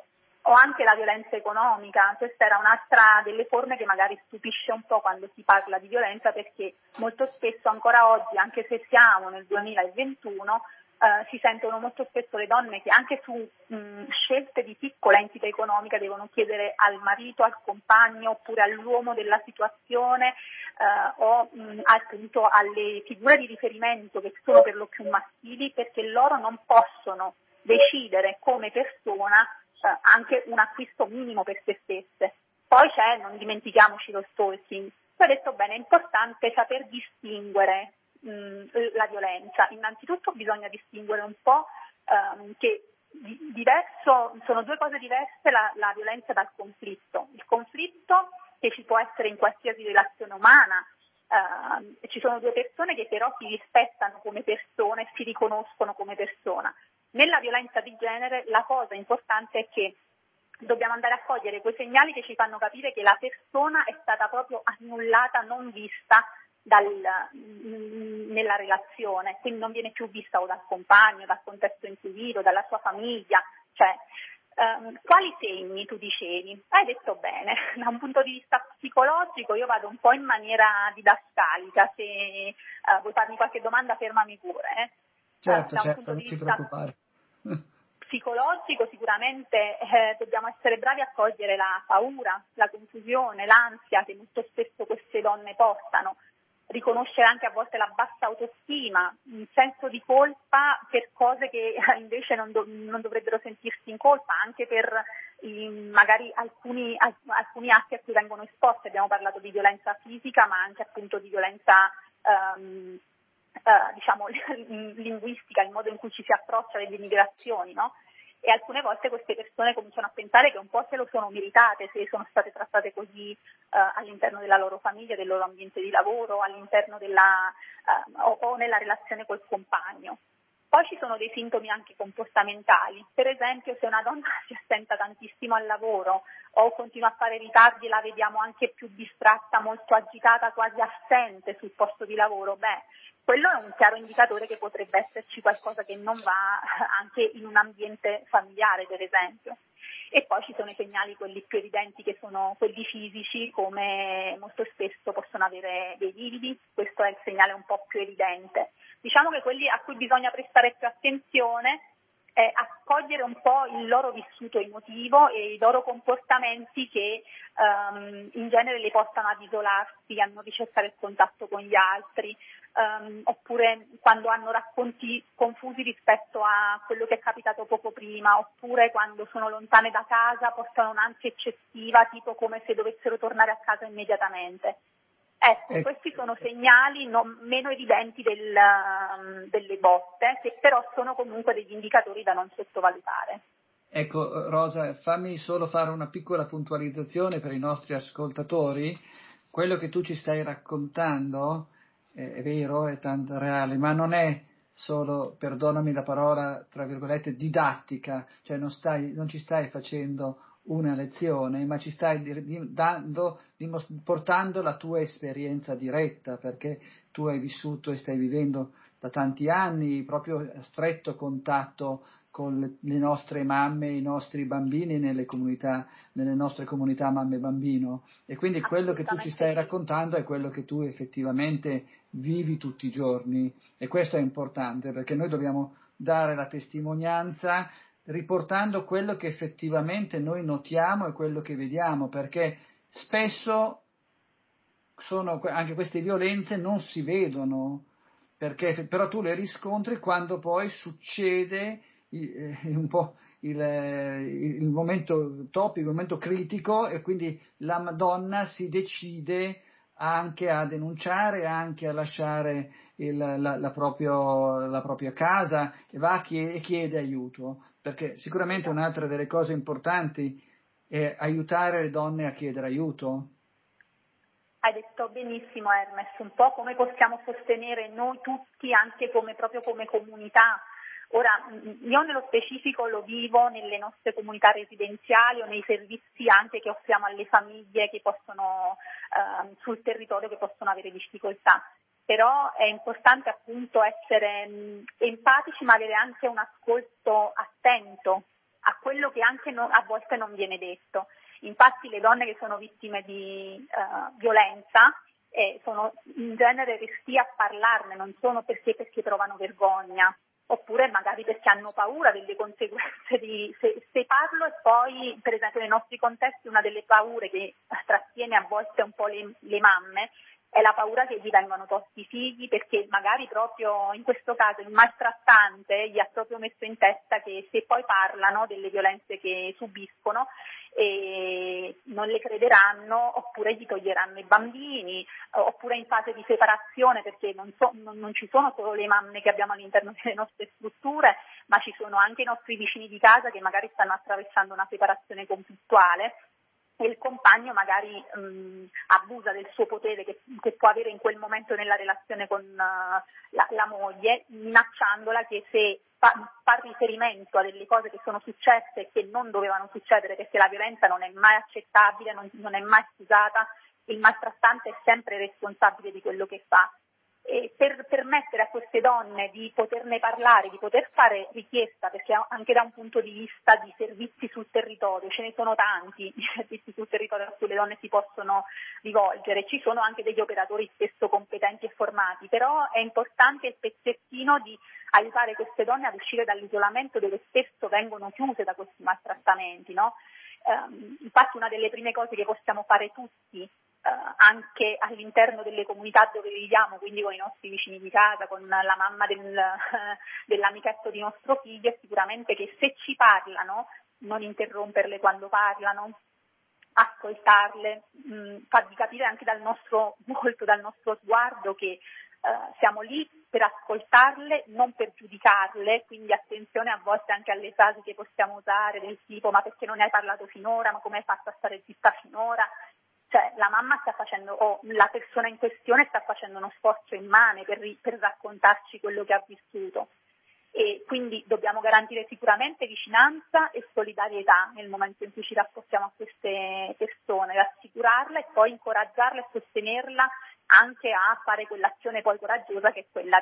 o anche la violenza economica. Questa era un'altra delle forme che magari stupisce un po' quando si parla di violenza, perché molto spesso ancora oggi, anche se siamo nel 2021, si sentono molto spesso le donne che anche su scelte di piccola entità economica devono chiedere al marito, al compagno oppure all'uomo della situazione o appunto alle figure di riferimento che sono per lo più maschili, perché loro non possono decidere come persona anche un acquisto minimo per se stesse. Poi c'è, non dimentichiamoci, lo stalking. Poi detto bene, è importante saper distinguere la violenza. Innanzitutto bisogna distinguere un po' che sono due cose diverse la violenza dal conflitto. Il conflitto, che ci può essere in qualsiasi relazione umana, ci sono due persone che però si rispettano come persone e si riconoscono come persona. Nella violenza di genere la cosa importante è che dobbiamo andare a cogliere quei segnali che ci fanno capire che la persona è stata proprio annullata, non vista nella relazione, quindi non viene più vista o dal compagno, dal contesto in cui vive, dalla sua famiglia. Cioè, quali segni tu dicevi? Hai detto bene, da un punto di vista psicologico io vado un po' in maniera didascalica, se vuoi farmi qualche domanda fermami pure. Certo, non ti preoccupare. Psicologico sicuramente dobbiamo essere bravi a cogliere la paura, la confusione, l'ansia che molto spesso queste donne portano, riconoscere anche a volte la bassa autostima, un senso di colpa per cose che invece non dovrebbero sentirsi in colpa, anche per magari alcuni atti a cui vengono esposti. Abbiamo parlato di violenza fisica, ma anche appunto di violenza diciamo linguistica, il modo in cui ci si approccia alle migrazioni, no? E alcune volte queste persone cominciano a pensare che un po' se lo sono meritate, se sono state trattate così all'interno della loro famiglia, del loro ambiente di lavoro, all'interno o nella relazione col compagno. Poi ci sono dei sintomi anche comportamentali, per esempio se una donna si assenta tantissimo al lavoro o continua a fare ritardi, la vediamo anche più distratta, molto agitata, quasi assente sul posto di lavoro, quello è un chiaro indicatore che potrebbe esserci qualcosa che non va anche in un ambiente familiare, per esempio. E poi ci sono i segnali, quelli più evidenti, che sono quelli fisici, come molto spesso possono avere dei lividi, questo è il segnale un po' più evidente. Diciamo che quelli a cui bisogna prestare più attenzione è accogliere un po' il loro vissuto emotivo e i loro comportamenti che in genere li portano ad isolarsi, a non ricercare il contatto con gli altri, oppure quando hanno racconti confusi rispetto a quello che è capitato poco prima, oppure quando sono lontane da casa portano un'ansia eccessiva, tipo come se dovessero tornare a casa immediatamente. Ecco, questi sono segnali meno evidenti delle botte, che però sono comunque degli indicatori da non sottovalutare. Ecco, Rosa, fammi solo fare una piccola puntualizzazione per i nostri ascoltatori. Quello che tu ci stai raccontando è vero, è tanto reale, ma non è solo, perdonami la parola, tra virgolette, didattica, cioè non ci stai facendo una lezione, ma ci stai portando la tua esperienza diretta, perché tu hai vissuto e stai vivendo da tanti anni proprio a stretto contatto con le nostre mamme, i nostri bambini nelle nostre comunità mamme e bambino, e quindi quello che tu ci stai raccontando è quello che tu effettivamente vivi tutti i giorni, e questo è importante, perché noi dobbiamo dare la testimonianza riportando quello che effettivamente noi notiamo e quello che vediamo, perché spesso anche queste violenze non si vedono, però tu le riscontri quando poi succede un po' il momento topico, il momento critico, e quindi la donna si decide anche a denunciare, anche a lasciare la propria casa, e va e chiede aiuto, perché sicuramente un'altra delle cose importanti è aiutare le donne a chiedere aiuto. Hai detto benissimo, Hermes, un po' come possiamo sostenere noi tutti anche proprio come comunità. Ora, io nello specifico lo vivo nelle nostre comunità residenziali o nei servizi anche che offriamo alle famiglie che possono sul territorio, che possono avere difficoltà. Però è importante appunto essere empatici, ma avere anche un ascolto attento a quello che anche a volte non viene detto. Infatti le donne che sono vittime di violenza sono in genere restie a parlarne, non sono perché provano vergogna, oppure magari perché hanno paura delle conseguenze se parlo. E poi, per esempio, nei nostri contesti una delle paure che trattiene a volte un po' le mamme è la paura che gli vengano tolti i figli, perché magari proprio in questo caso il maltrattante gli ha proprio messo in testa che se poi parlano delle violenze che subiscono non le crederanno, oppure gli toglieranno i bambini, oppure in fase di separazione, perché non ci sono solo le mamme che abbiamo all'interno delle nostre strutture, ma ci sono anche i nostri vicini di casa che magari stanno attraversando una separazione conflittuale, e il compagno magari abusa del suo potere che può avere in quel momento nella relazione con la moglie, minacciandola che se fa riferimento a delle cose che sono successe e che non dovevano succedere, perché la violenza non è mai accettabile, non è mai scusata, il maltrattante è sempre responsabile di quello che fa. E per permettere a queste donne di poterne parlare, di poter fare richiesta, perché anche da un punto di vista di servizi sul territorio, ce ne sono tanti di servizi sul territorio a cui le donne si possono rivolgere, ci sono anche degli operatori spesso competenti e formati, però è importante il pezzettino di aiutare queste donne ad uscire dall'isolamento dove spesso vengono chiuse da questi maltrattamenti, no? Infatti una delle prime cose che possiamo fare tutti, anche all'interno delle comunità dove viviamo, quindi con i nostri vicini di casa, con la mamma dell'amichetto di nostro figlio, è sicuramente che se ci parlano, non interromperle quando parlano, ascoltarle, fargli capire anche dal nostro volto, dal nostro sguardo che siamo lì per ascoltarle, non per giudicarle, quindi attenzione a volte anche alle frasi che possiamo usare del tipo: ma perché non hai parlato finora, ma come hai fatto a stare zitta finora? Cioè la mamma sta facendo, o la persona in questione sta facendo uno sforzo immane per raccontarci quello che ha vissuto, e quindi dobbiamo garantire sicuramente vicinanza e solidarietà nel momento in cui ci rapportiamo a queste persone, rassicurarla e poi incoraggiarla e sostenerla anche a fare quell'azione poi coraggiosa che è quella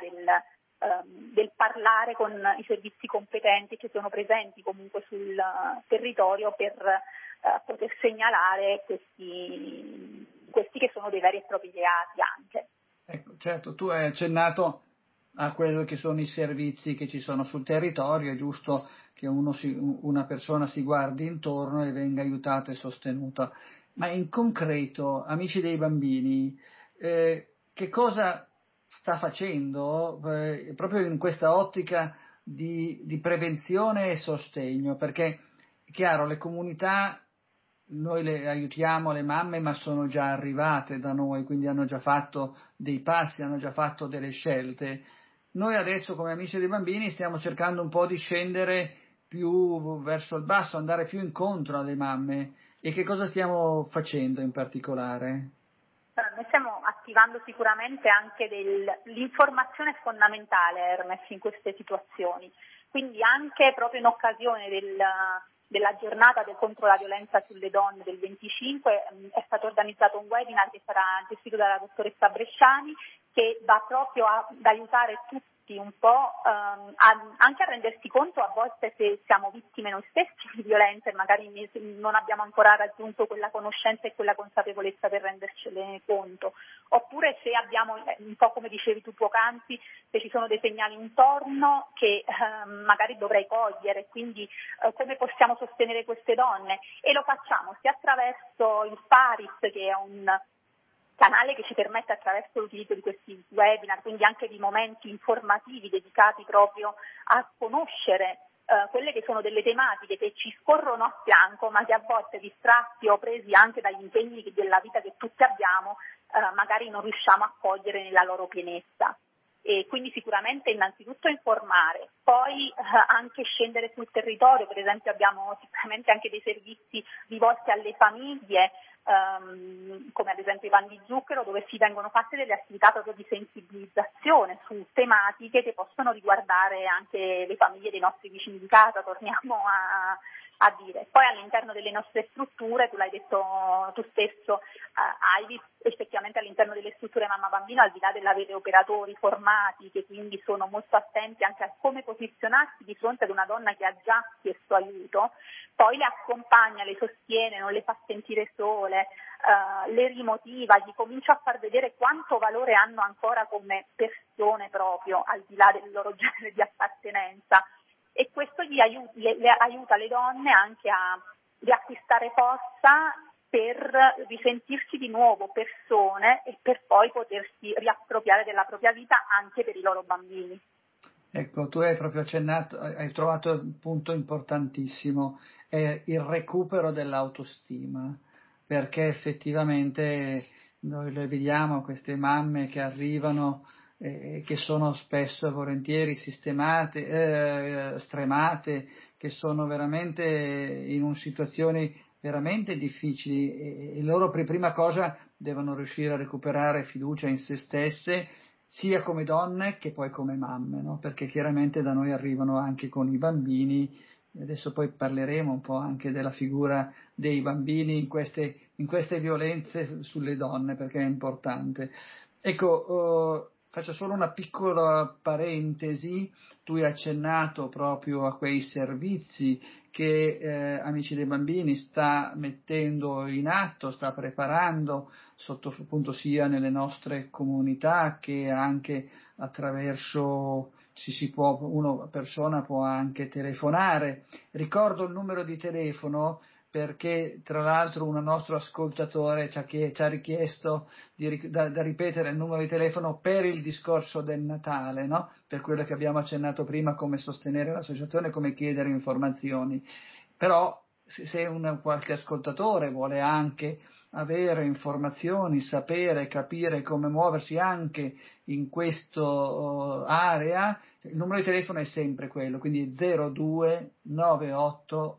del parlare con i servizi competenti che sono presenti comunque sul territorio per poter segnalare questi che sono dei veri e propri reati anche. Ecco, certo, tu hai accennato a quello che sono i servizi che ci sono sul territorio. È giusto che una persona si guardi intorno e venga aiutata e sostenuta. Ma in concreto, Amici dei Bambini, che cosa sta facendo proprio in questa ottica di prevenzione e sostegno? Perché è chiaro, le comunità noi le aiutiamo, le mamme, ma sono già arrivate da noi, quindi hanno già fatto dei passi, hanno già fatto delle scelte. Noi adesso come Amici dei Bambini stiamo cercando un po' di scendere più verso il basso, andare più incontro alle mamme. E che cosa stiamo facendo in particolare? Noi stiamo attivando sicuramente anche l'informazione fondamentale, Hermes, in queste situazioni, quindi anche proprio in occasione della giornata contro la violenza sulle donne del 25 è stato organizzato un webinar che sarà gestito dalla dottoressa Bresciani, che va proprio ad aiutare tutti un po' anche a rendersi conto a volte se siamo vittime noi stessi di violenza e magari non abbiamo ancora raggiunto quella conoscenza e quella consapevolezza per rendercene conto, oppure se abbiamo, un po' come dicevi tu poc'anzi, se ci sono dei segnali intorno che magari dovrei cogliere, quindi come possiamo sostenere queste donne, e lo facciamo sia attraverso il Paris, che è un canale che ci permette, attraverso l'utilizzo di questi webinar, quindi anche di momenti informativi dedicati proprio a conoscere quelle che sono delle tematiche che ci scorrono a fianco, ma che a volte, distratti o presi anche dagli impegni della vita che tutti abbiamo, magari non riusciamo a cogliere nella loro pienezza. E quindi sicuramente innanzitutto informare, poi anche scendere sul territorio. Per esempio abbiamo sicuramente anche dei servizi rivolti alle famiglie, come ad esempio i Van di Zucchero, dove si vengono fatte delle attività proprio di sensibilizzazione su tematiche che possono riguardare anche le famiglie dei nostri vicini di casa. Torniamo a dire. Poi all'interno delle nostre strutture, tu l'hai detto tu stesso, Ivy, effettivamente all'interno delle strutture mamma-bambino, al di là dell'avere operatori formati che quindi sono molto attenti anche a come posizionarsi di fronte ad una donna che ha già chiesto aiuto, poi le accompagna, le sostiene, non le fa sentire sole, le rimotiva, gli comincia a far vedere quanto valore hanno ancora come persone proprio, al di là del loro genere di appartenenza. E questo le aiuta le donne anche a riacquistare forza per risentirsi di nuovo persone e per poi potersi riappropriare della propria vita anche per i loro bambini. Ecco, tu hai proprio accennato, hai trovato un punto importantissimo, è il recupero dell'autostima, perché effettivamente noi le vediamo queste mamme che arrivano che sono spesso e volentieri sistemate, stremate, che sono veramente in situazioni veramente difficili e loro per prima cosa devono riuscire a recuperare fiducia in se stesse, sia come donne che poi come mamme, no? Perché chiaramente da noi arrivano anche con i bambini, adesso poi parleremo un po' anche della figura dei bambini in queste violenze sulle donne, perché è importante. Ecco, faccio solo una piccola parentesi, tu hai accennato proprio a quei servizi che Amici dei Bambini sta mettendo in atto, sta preparando sotto appunto sia nelle nostre comunità che anche attraverso una persona può anche telefonare. Ricordo il numero di telefono perché tra l'altro un nostro ascoltatore ci ha richiesto da ripetere il numero di telefono per il discorso del Natale, no? Per quello che abbiamo accennato prima, come sostenere l'associazione, come chiedere informazioni. Però se qualche ascoltatore vuole anche avere informazioni, sapere, capire come muoversi anche in questo area, il numero di telefono è sempre quello, quindi 02 98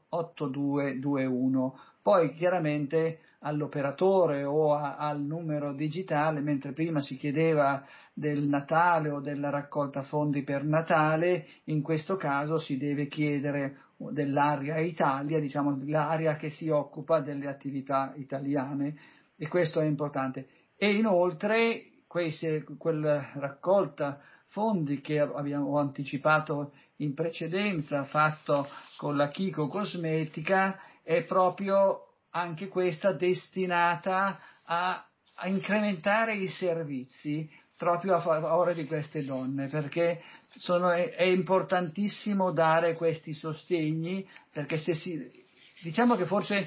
8221. Poi chiaramente all'operatore o al numero digitale, mentre prima si chiedeva del Natale o della raccolta fondi per Natale, in questo caso si deve chiedere dell'area Italia, diciamo l'area che si occupa delle attività italiane, e questo è importante. E inoltre quella raccolta fondi che abbiamo anticipato in precedenza, fatto con la Kiko Cosmetica, è proprio anche questa destinata a incrementare i servizi proprio a favore di queste donne, perché è importantissimo dare questi sostegni, perché diciamo che forse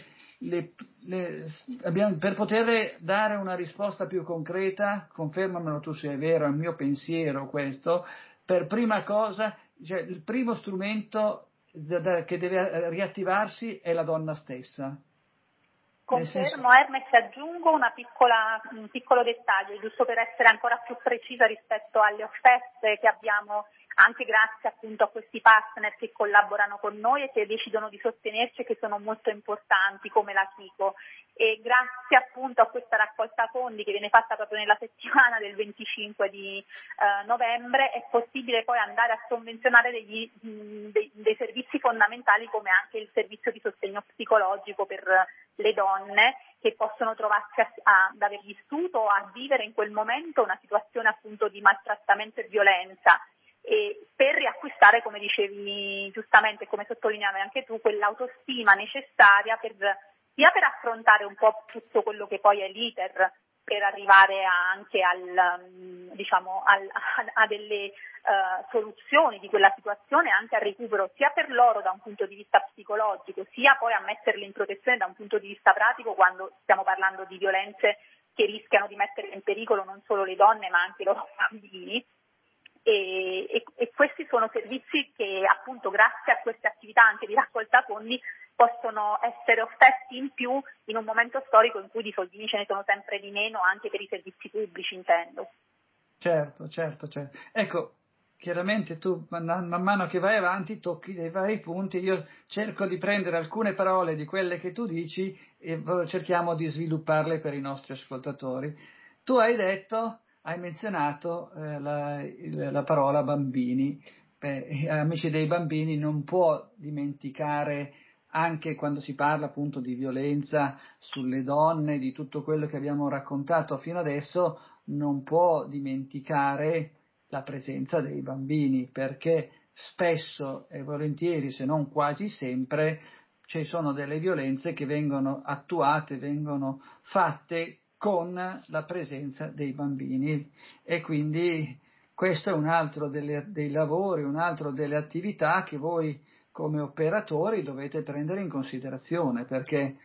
per poter dare una risposta più concreta, confermamelo tu se è vero, è il mio pensiero questo, per prima cosa, cioè il primo strumento che deve riattivarsi è la donna stessa. Confermo, Hermes, aggiungo un piccolo dettaglio, giusto per essere ancora più precisa rispetto alle offerte che abbiamo, anche grazie appunto a questi partner che collaborano con noi e che decidono di sostenerci e che sono molto importanti, come la Kiko. E grazie appunto a questa raccolta fondi che viene fatta proprio nella settimana del 25 di novembre, è possibile poi andare a sovvenzionare dei servizi fondamentali, come anche il servizio di sostegno psicologico per le donne che possono trovarsi ad aver vissuto o a vivere in quel momento una situazione appunto di maltrattamento e violenza, e per riacquistare, come dicevi giustamente e come sottolineavi anche tu, quell'autostima necessaria sia per affrontare un po' tutto quello che poi è l'iter, per arrivare anche a delle soluzioni di quella situazione, anche al recupero sia per loro da un punto di vista psicologico, sia poi a metterle in protezione da un punto di vista pratico, quando stiamo parlando di violenze che rischiano di mettere in pericolo non solo le donne ma anche i loro bambini. E questi sono servizi che appunto grazie a queste attività anche di raccolta fondi possono essere offerti in più in un momento storico in cui di soldini ce ne sono sempre di meno, anche per i servizi pubblici, intendo. Certo. Ecco, chiaramente tu man mano che vai avanti tocchi dei vari punti, io cerco di prendere alcune parole di quelle che tu dici e cerchiamo di svilupparle per i nostri ascoltatori. Tu hai menzionato la parola bambini. Amici dei Bambini non può dimenticare anche quando si parla appunto di violenza sulle donne, di tutto quello che abbiamo raccontato fino adesso, non può dimenticare la presenza dei bambini, perché spesso e volentieri, se non quasi sempre, ci sono delle violenze che vengono attuate, vengono fatte con la presenza dei bambini, e quindi questo è un altro dei lavori, un altro delle attività che voi come operatori dovete prendere in considerazione, perché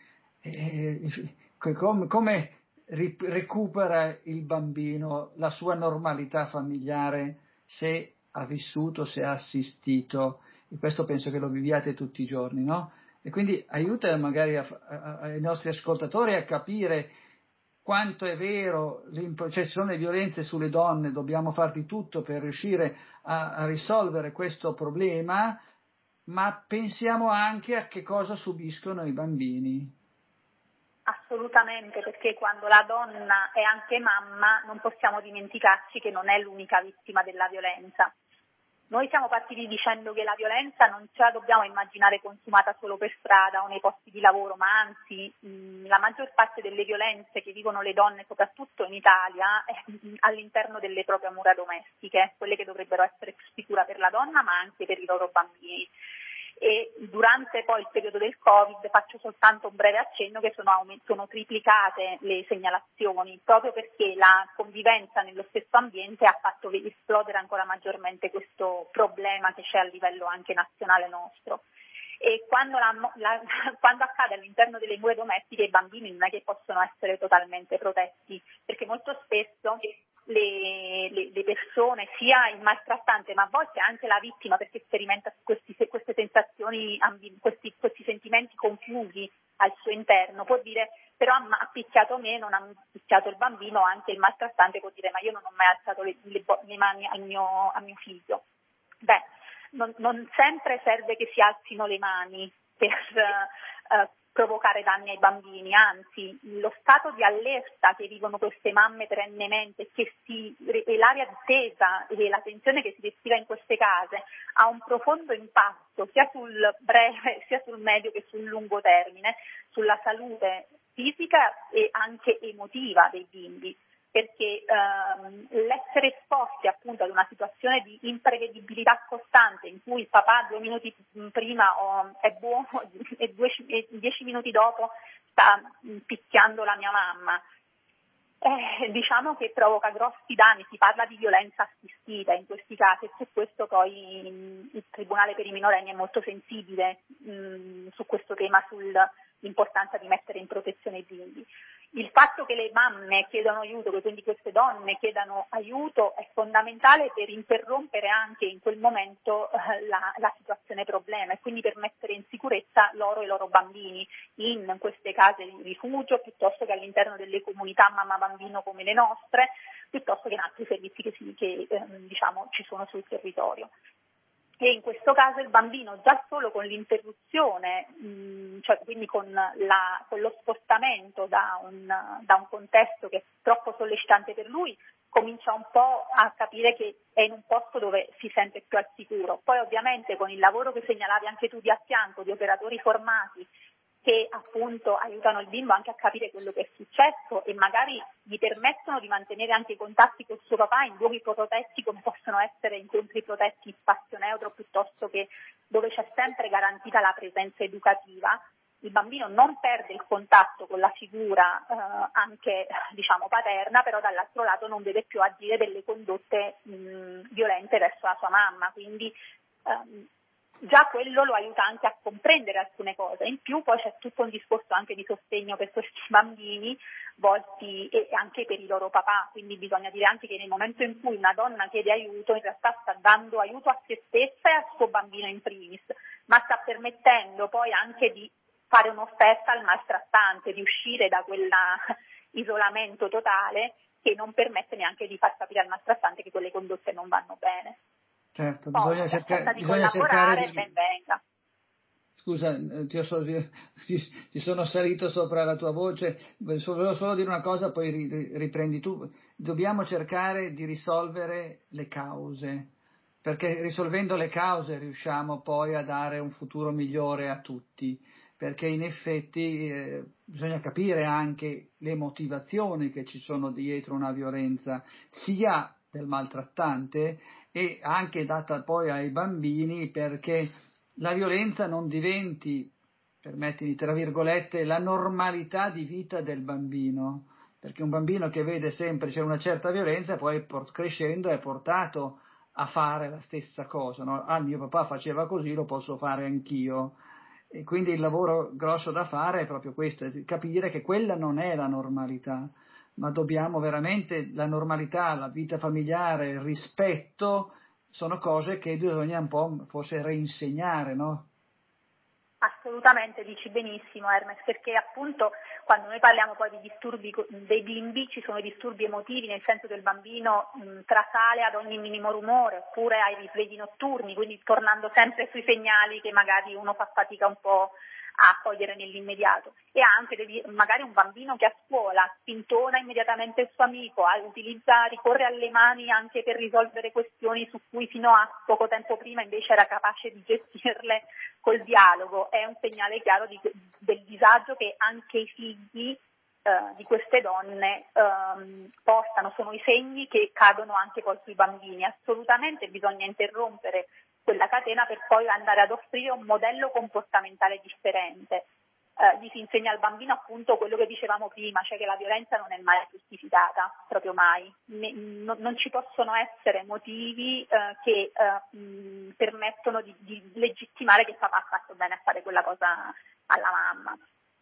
come recupera il bambino la sua normalità familiare se ha vissuto, se ha assistito, e questo penso che lo viviate tutti i giorni, no? E quindi aiuta magari ai nostri ascoltatori a capire quanto è vero, cioè ci sono le violenze sulle donne, dobbiamo far di tutto per riuscire a risolvere questo problema, ma pensiamo anche a che cosa subiscono i bambini. Assolutamente, perché quando la donna è anche mamma non possiamo dimenticarci che non è l'unica vittima della violenza. Noi siamo partiti dicendo che la violenza non ce la dobbiamo immaginare consumata solo per strada o nei posti di lavoro, ma anzi la maggior parte delle violenze che vivono le donne, soprattutto in Italia, è all'interno delle proprie mura domestiche, quelle che dovrebbero essere più sicure per la donna ma anche per i loro bambini. E durante poi il periodo del Covid, faccio soltanto un breve accenno, che sono triplicate le segnalazioni, proprio perché la convivenza nello stesso ambiente ha fatto esplodere ancora maggiormente questo problema che c'è a livello anche nazionale nostro. E quando accade all'interno delle mura domestiche, i bambini non è che possono essere totalmente protetti, perché molto spesso le persone, sia il maltrattante ma a volte anche la vittima, perché sperimenta queste sensazioni, questi sentimenti confusi al suo interno, può dire però ha picchiato me, non ha picchiato il bambino, anche il maltrattante può dire ma io non ho mai alzato le mani al mio figlio. Beh, non sempre serve che si alzino le mani per provocare danni ai bambini, anzi lo stato di allerta che vivono queste mamme perennemente e l'area di tesa e la tensione che si respira in queste case ha un profondo impatto sia sul breve sia sul medio che sul lungo termine sulla salute fisica e anche emotiva dei bimbi, perché l'essere esposti appunto ad una situazione di imprevedibilità costante in cui il papà 2 minuti prima è buono e 10 minuti dopo sta picchiando la mia mamma, diciamo che provoca grossi danni. Si parla di violenza assistita in questi casi, e su questo poi il Tribunale per i minorenni è molto sensibile su questo tema, sull'importanza di mettere in protezione i bimbi. Il fatto che le mamme chiedano aiuto, che quindi queste donne chiedano aiuto, è fondamentale per interrompere anche in quel momento la situazione problema, e quindi per mettere in sicurezza loro e i loro bambini in queste case di rifugio, piuttosto che all'interno delle comunità mamma-bambino come le nostre, piuttosto che in altri servizi che ci sono sul territorio. E in questo caso il bambino, già solo con l'interruzione, cioè quindi con lo spostamento da un contesto che è troppo sollecitante per lui, comincia un po' a capire che è in un posto dove si sente più al sicuro. Poi ovviamente con il lavoro che segnalavi anche tu di affianco, di operatori formati, che appunto aiutano il bimbo anche a capire quello che è successo e magari gli permettono di mantenere anche i contatti con suo papà in luoghi protetti, come possono essere incontri protetti in spazio neutro, piuttosto che dove c'è sempre garantita la presenza educativa. Il bambino non perde il contatto con la figura anche paterna, però dall'altro lato non deve più agire delle condotte violente verso la sua mamma, quindi già quello lo aiuta anche a comprendere alcune cose. In più poi c'è tutto un discorso anche di sostegno per questi bambini volti e anche per i loro papà, quindi bisogna dire anche che nel momento in cui una donna chiede aiuto in realtà sta dando aiuto a se stessa e al suo bambino in primis, ma sta permettendo poi anche di fare un'offerta al maltrattante, di uscire da quell'isolamento totale che non permette neanche di far capire al maltrattante che quelle condotte non vanno bene. Certo, poi, bisogna cercare di... ben venga. Scusa, ti sono salito sopra la tua voce, volevo solo dire una cosa, poi riprendi tu. Dobbiamo cercare di risolvere le cause, perché risolvendo le cause riusciamo poi a dare un futuro migliore a tutti. perché in effetti bisogna capire anche le motivazioni che ci sono dietro una violenza, sia del maltrattante e anche data poi ai bambini, perché la violenza non diventi, permettimi tra virgolette, la normalità di vita del bambino, perché un bambino che vede sempre c'è una certa violenza poi crescendo è portato a fare la stessa cosa, no? Ah, mio papà faceva così, lo posso fare anch'io. E quindi il lavoro grosso da fare è proprio questo, è capire che quella non è la normalità, ma dobbiamo veramente, la normalità, la vita familiare, il rispetto, sono cose che bisogna un po' forse reinsegnare, no? Assolutamente, dici benissimo Hermes, perché appunto quando noi parliamo poi di disturbi dei bimbi ci sono i disturbi emotivi, nel senso che il bambino trasale ad ogni minimo rumore, oppure ai risvegli notturni, quindi tornando sempre sui segnali che magari uno fa fatica un po' a cogliere nell'immediato, e anche magari un bambino che a scuola spintona immediatamente il suo amico, ricorre alle mani anche per risolvere questioni su cui fino a poco tempo prima invece era capace di gestirle col dialogo, è un segnale chiaro del disagio che anche i figli di queste donne portano, sono i segni che cadono anche poi sui bambini. Assolutamente bisogna interrompere quella catena per poi andare ad offrire un modello comportamentale differente. Gli si insegna al bambino appunto quello che dicevamo prima, cioè che la violenza non è mai giustificata, proprio mai. Non ci possono essere motivi che permettono di legittimare che il papà ha fatto bene a fare quella cosa alla mamma.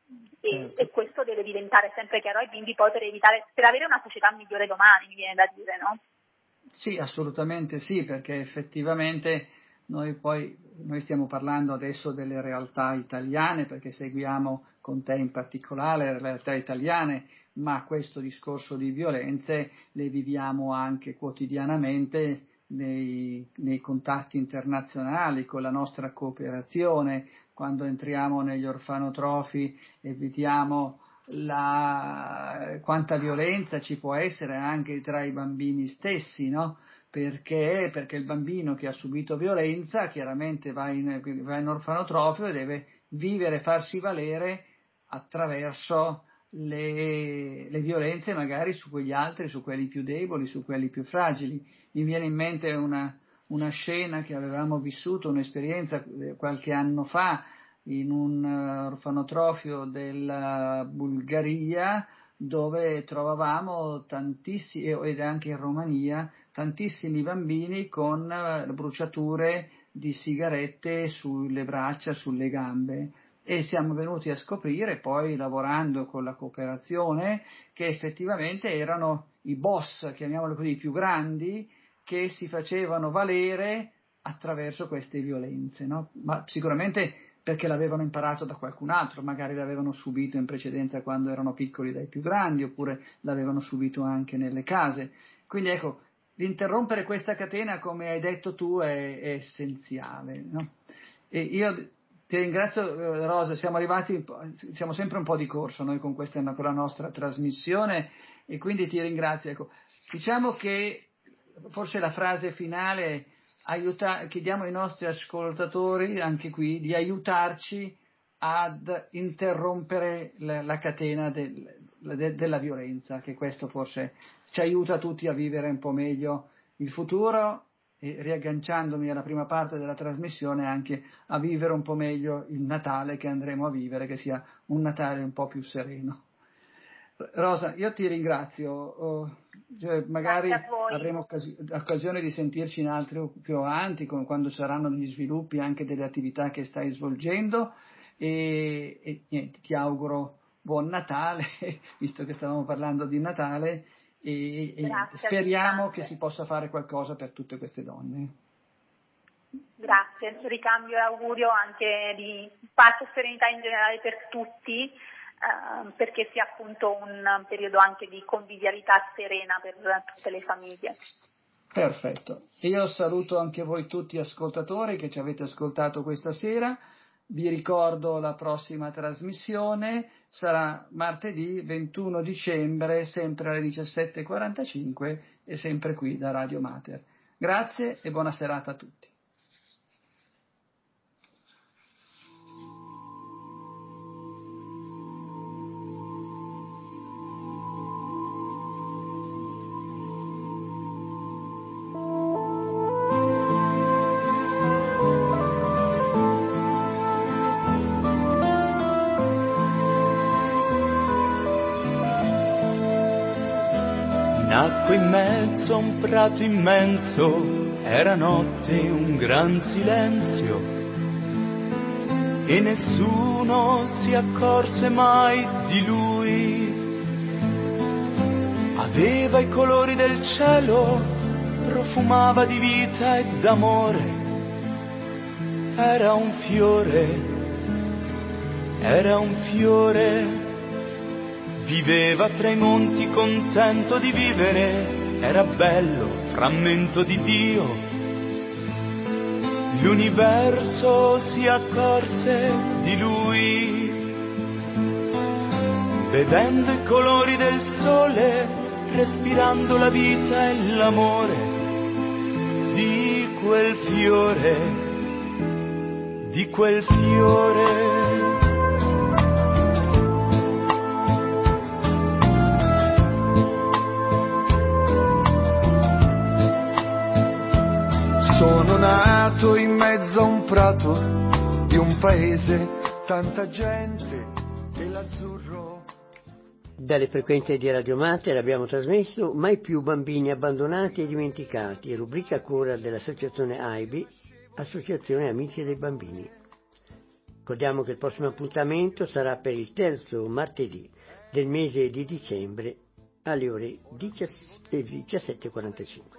E questo deve diventare sempre chiaro ai bimbi poi per avere una società migliore domani, mi viene da dire, no? Sì, assolutamente sì, perché effettivamente noi stiamo parlando adesso delle realtà italiane, perché seguiamo con te in particolare le realtà italiane, ma questo discorso di violenze le viviamo anche quotidianamente nei contatti internazionali, con la nostra cooperazione, quando entriamo negli orfanotrofi e vediamo quanta violenza ci può essere anche tra i bambini stessi, no? Perché il bambino che ha subito violenza chiaramente va in orfanotrofio e deve vivere, farsi valere attraverso le violenze magari su quegli altri, su quelli più deboli, su quelli più fragili. Mi viene in mente una scena che avevamo vissuto, un'esperienza qualche anno fa in un orfanotrofio della Bulgaria, dove trovavamo tantissimi, ed anche in Romania, tantissimi bambini con bruciature di sigarette sulle braccia, sulle gambe. E siamo venuti a scoprire, poi lavorando con la cooperazione, che effettivamente erano i boss, chiamiamoli così, più grandi, che si facevano valere attraverso queste violenze, no? Ma sicuramente perché l'avevano imparato da qualcun altro, magari l'avevano subito in precedenza quando erano piccoli dai più grandi, oppure l'avevano subito anche nelle case. Quindi ecco, interrompere questa catena, come hai detto tu, è essenziale, no? E io ti ringrazio, Rosa, siamo sempre un po' di corso noi con la nostra trasmissione, e quindi ti ringrazio. Ecco, diciamo che forse la frase finale, chiediamo ai nostri ascoltatori anche qui di aiutarci ad interrompere la catena della violenza, che questo forse ci aiuta tutti a vivere un po' meglio il futuro, e riagganciandomi alla prima parte della trasmissione anche a vivere un po' meglio il Natale che andremo a vivere, che sia un Natale un po' più sereno. Rosa, io ti ringrazio, magari avremo occasione di sentirci in altri più avanti, quando saranno gli sviluppi anche delle attività che stai svolgendo, e niente, ti auguro buon Natale, visto che stavamo parlando di Natale, e speriamo che si possa fare qualcosa per tutte queste donne. Grazie, ricambio e augurio anche di pace e serenità in generale per tutti, perché sia appunto un periodo anche di convivialità serena per tutte le famiglie. Perfetto. Io saluto anche voi tutti ascoltatori che ci avete ascoltato questa sera. Vi ricordo la prossima trasmissione sarà martedì 21 dicembre, sempre alle 17:45 e sempre qui da Radio Mater. Grazie e buona serata a tutti. Nacque in mezzo a un prato immenso, era notte, un gran silenzio, e nessuno si accorse mai di lui. Aveva i colori del cielo, profumava di vita e d'amore. Era un fiore, viveva tra i monti contento di vivere, era bello, frammento di Dio. L'universo si accorse di lui, vedendo i colori del sole, respirando la vita e l'amore di quel fiore. Sono nato in mezzo a un prato di un paese, tanta gente e l'azzurro. Dalle frequenze di Radio Mater abbiamo trasmesso Mai più bambini abbandonati e dimenticati, rubrica a cura dell'associazione AIBI, Associazione Amici dei Bambini. Ricordiamo che il prossimo appuntamento sarà per il terzo martedì del mese di dicembre alle ore 17:45.